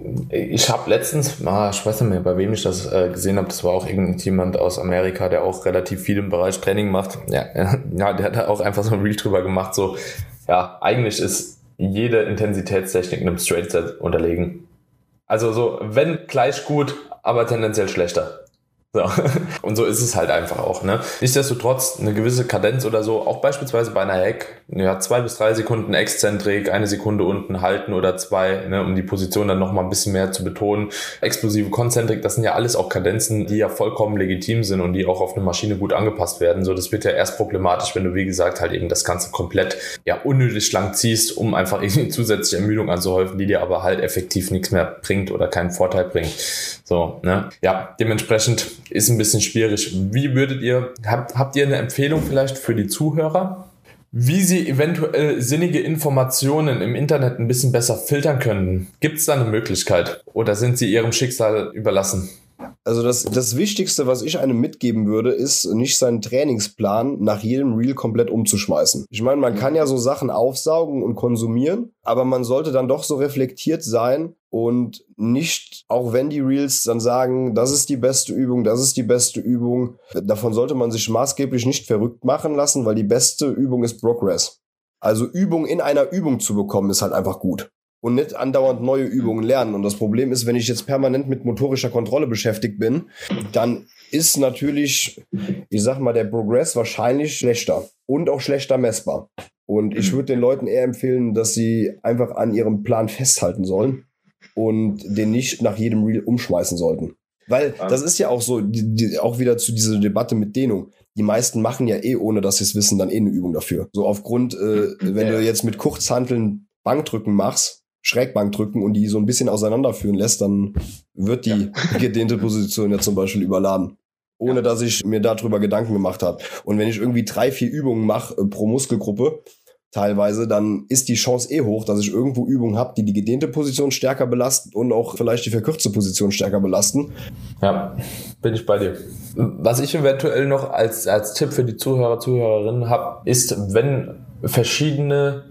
Speaker 1: ich habe letztens, ich weiß nicht mehr, bei wem ich das gesehen habe, das war auch irgendjemand aus Amerika, der auch relativ viel im Bereich Training macht. Ja, ja, der hat da auch einfach so ein Reel drüber gemacht, so, ja, eigentlich ist jede Intensitätstechnik einem Straight Set unterlegen. Also so, wenn gleich gut, aber tendenziell schlechter. So. Und so ist es halt einfach auch, ne? Nichtsdestotrotz eine gewisse Kadenz oder so, auch beispielsweise bei einer Hack, ja, zwei bis drei Sekunden Exzentrik, eine Sekunde unten halten oder zwei, ne, um die Position dann nochmal ein bisschen mehr zu betonen. Explosive Konzentrik, das sind ja alles auch Kadenzen, die ja vollkommen legitim sind und die auch auf eine Maschine gut angepasst werden. So, das wird ja erst problematisch, wenn du, wie gesagt, halt eben das Ganze komplett, ja, unnötig lang ziehst, um einfach irgendwie zusätzliche Ermüdung anzuhäufen, die dir aber halt effektiv nichts mehr bringt oder keinen Vorteil bringt. So, ne? Ja, dementsprechend ist ein bisschen schwierig. Wie würdet ihr, habt, habt ihr eine Empfehlung vielleicht für die Zuhörer, wie sie eventuell sinnige Informationen im Internet ein bisschen besser filtern können? Gibt es da eine Möglichkeit oder sind sie ihrem Schicksal überlassen?
Speaker 2: Also das, das Wichtigste, was ich einem mitgeben würde, ist nicht seinen Trainingsplan nach jedem Reel komplett umzuschmeißen. Ich meine, man kann ja so Sachen aufsaugen und konsumieren, aber man sollte dann doch so reflektiert sein und nicht, auch wenn die Reels dann sagen, das ist die beste Übung, das ist die beste Übung, davon sollte man sich maßgeblich nicht verrückt machen lassen, weil die beste Übung ist Progress. Also Übung in einer Übung zu bekommen, ist halt einfach gut. Und nicht andauernd neue Übungen lernen. Und das Problem ist, wenn ich jetzt permanent mit motorischer Kontrolle beschäftigt bin, dann ist natürlich, ich sag mal, der Progress wahrscheinlich schlechter und auch schlechter messbar. Und ich würde den Leuten eher empfehlen, dass sie einfach an ihrem Plan festhalten sollen und den nicht nach jedem Reel umschmeißen sollten. Weil das ist ja auch so, die, die, auch wieder zu dieser Debatte mit Dehnung. Die meisten machen ja eh, ohne dass sie es wissen, dann eh eine Übung dafür. So aufgrund, äh, wenn ja. du jetzt mit Kurzhanteln Bankdrücken machst, Schrägbankdrücken und die so ein bisschen auseinanderführen lässt, dann wird die ja. gedehnte Position ja zum Beispiel überladen. Ohne ja. dass ich mir darüber Gedanken gemacht habe. Und wenn ich irgendwie drei, vier Übungen mache äh, pro Muskelgruppe, teilweise, dann ist die Chance eh hoch, dass ich irgendwo Übungen habe, die die gedehnte Position stärker belasten und auch vielleicht die verkürzte Position stärker belasten.
Speaker 1: Ja, bin ich bei dir. Was ich eventuell noch als, als Tipp für die Zuhörer, Zuhörerinnen habe, ist, wenn verschiedene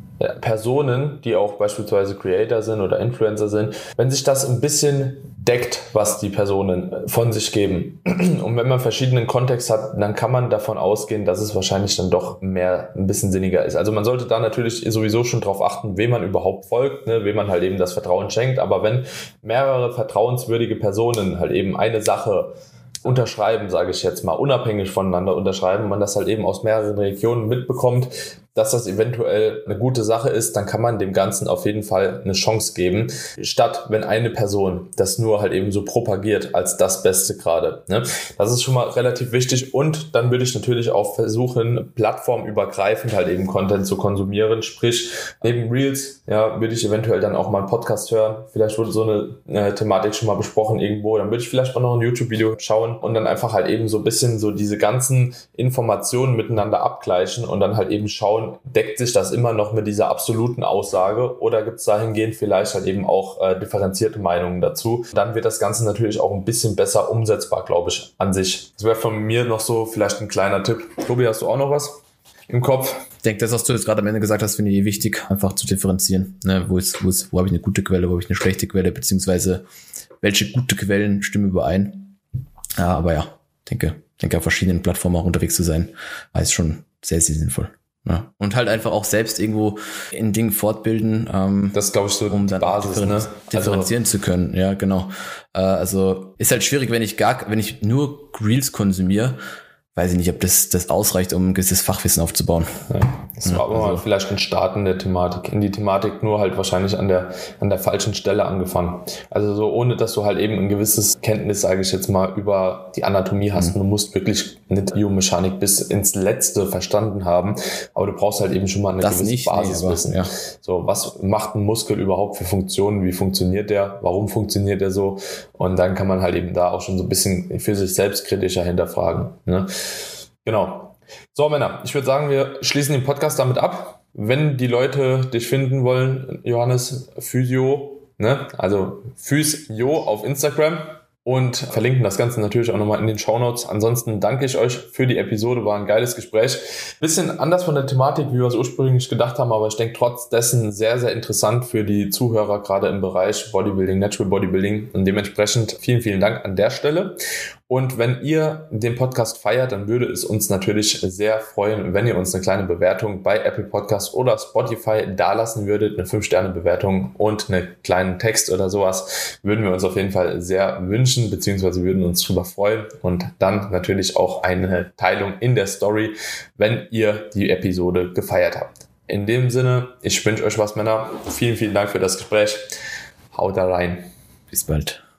Speaker 1: Personen, die auch beispielsweise Creator sind oder Influencer sind, wenn sich das ein bisschen deckt, was die Personen von sich geben. Und wenn man verschiedenen Kontext hat, dann kann man davon ausgehen, dass es wahrscheinlich dann doch mehr ein bisschen sinniger ist. Also man sollte da natürlich sowieso schon drauf achten, wem man überhaupt folgt, ne, wem man halt eben das Vertrauen schenkt. Aber wenn mehrere vertrauenswürdige Personen halt eben eine Sache unterschreiben, sage ich jetzt mal, unabhängig voneinander unterschreiben, man das halt eben aus mehreren Regionen mitbekommt, dass das eventuell eine gute Sache ist, dann kann man dem Ganzen auf jeden Fall eine Chance geben, statt wenn eine Person das nur halt eben so propagiert als das Beste gerade. Ne? Das ist schon mal relativ wichtig und dann würde ich natürlich auch versuchen, plattformübergreifend halt eben Content zu konsumieren, sprich neben Reels, ja, würde ich eventuell dann auch mal einen Podcast hören, vielleicht wurde so eine, eine Thematik schon mal besprochen irgendwo, dann würde ich vielleicht mal noch ein YouTube-Video schauen und dann einfach halt eben so ein bisschen so diese ganzen Informationen miteinander abgleichen und dann halt eben schauen, deckt sich das immer noch mit dieser absoluten Aussage oder gibt es dahingehend vielleicht halt eben auch äh, differenzierte Meinungen dazu. Dann wird das Ganze natürlich auch ein bisschen besser umsetzbar, glaube ich, an sich. Das wäre von mir noch so vielleicht ein kleiner Tipp. Tobi, hast du auch noch was im Kopf?
Speaker 3: Ich denke, das, was du jetzt gerade am Ende gesagt hast, finde ich wichtig, einfach zu differenzieren. Ne, wo ist, wo ist, wo habe ich eine gute Quelle, wo habe ich eine schlechte Quelle, beziehungsweise welche gute Quellen stimmen überein. Ja, aber ja, denke, denke auf verschiedenen Plattformen auch unterwegs zu sein, ist schon sehr, sehr sinnvoll. Ja. Und halt einfach auch selbst irgendwo in Dingen fortbilden, ähm,
Speaker 1: das glaube ich so
Speaker 3: um dann
Speaker 1: Basis,
Speaker 3: differen-
Speaker 1: ne?
Speaker 3: differenzieren
Speaker 1: also,
Speaker 3: zu können. Ja, genau. Äh, also ist halt schwierig, wenn ich gar, wenn ich nur Reels konsumiere, weiß ich nicht, ob das, das ausreicht, um ein gewisses Fachwissen aufzubauen.
Speaker 1: Ja, das war aber
Speaker 3: also,
Speaker 1: mal vielleicht ein Start in der Thematik, in die Thematik nur halt wahrscheinlich an der an der falschen Stelle angefangen. Also so ohne, dass du halt eben ein gewisses Kenntnis, sage ich jetzt mal, über die Anatomie hast. Mhm. Du musst wirklich nicht Biomechanik bis ins Letzte verstanden haben, aber du brauchst halt eben schon mal eine
Speaker 3: das
Speaker 1: gewisse
Speaker 3: nicht,
Speaker 1: Basiswissen.
Speaker 3: Nee, aber, ja.
Speaker 1: So, was macht ein Muskel überhaupt für Funktionen? Wie funktioniert der? Warum funktioniert der so? Und dann kann man halt eben da auch schon so ein bisschen für sich selbst kritischer hinterfragen. Ne? Genau. So, Männer, ich würde sagen, wir schließen den Podcast damit ab. Wenn die Leute dich finden wollen, Johannes, Physio, ne? Also Physio auf Instagram und verlinken das Ganze natürlich auch nochmal in den Shownotes. Ansonsten danke ich euch für die Episode, war ein geiles Gespräch. Bisschen anders von der Thematik, wie wir es ursprünglich gedacht haben, aber ich denke trotz dessen sehr, sehr interessant für die Zuhörer, gerade im Bereich Bodybuilding, Natural Bodybuilding und dementsprechend vielen, vielen Dank an der Stelle. Und wenn ihr den Podcast feiert, dann würde es uns natürlich sehr freuen, wenn ihr uns eine kleine Bewertung bei Apple Podcasts oder Spotify dalassen würdet. Eine fünf Sterne Bewertung und einen kleinen Text oder sowas würden wir uns auf jeden Fall sehr wünschen, beziehungsweise würden uns drüber freuen. Und dann natürlich auch eine Teilung in der Story, wenn ihr die Episode gefeiert habt. In dem Sinne, ich wünsche euch was, Männer. Vielen, vielen Dank für das Gespräch. Haut da rein.
Speaker 3: Bis bald.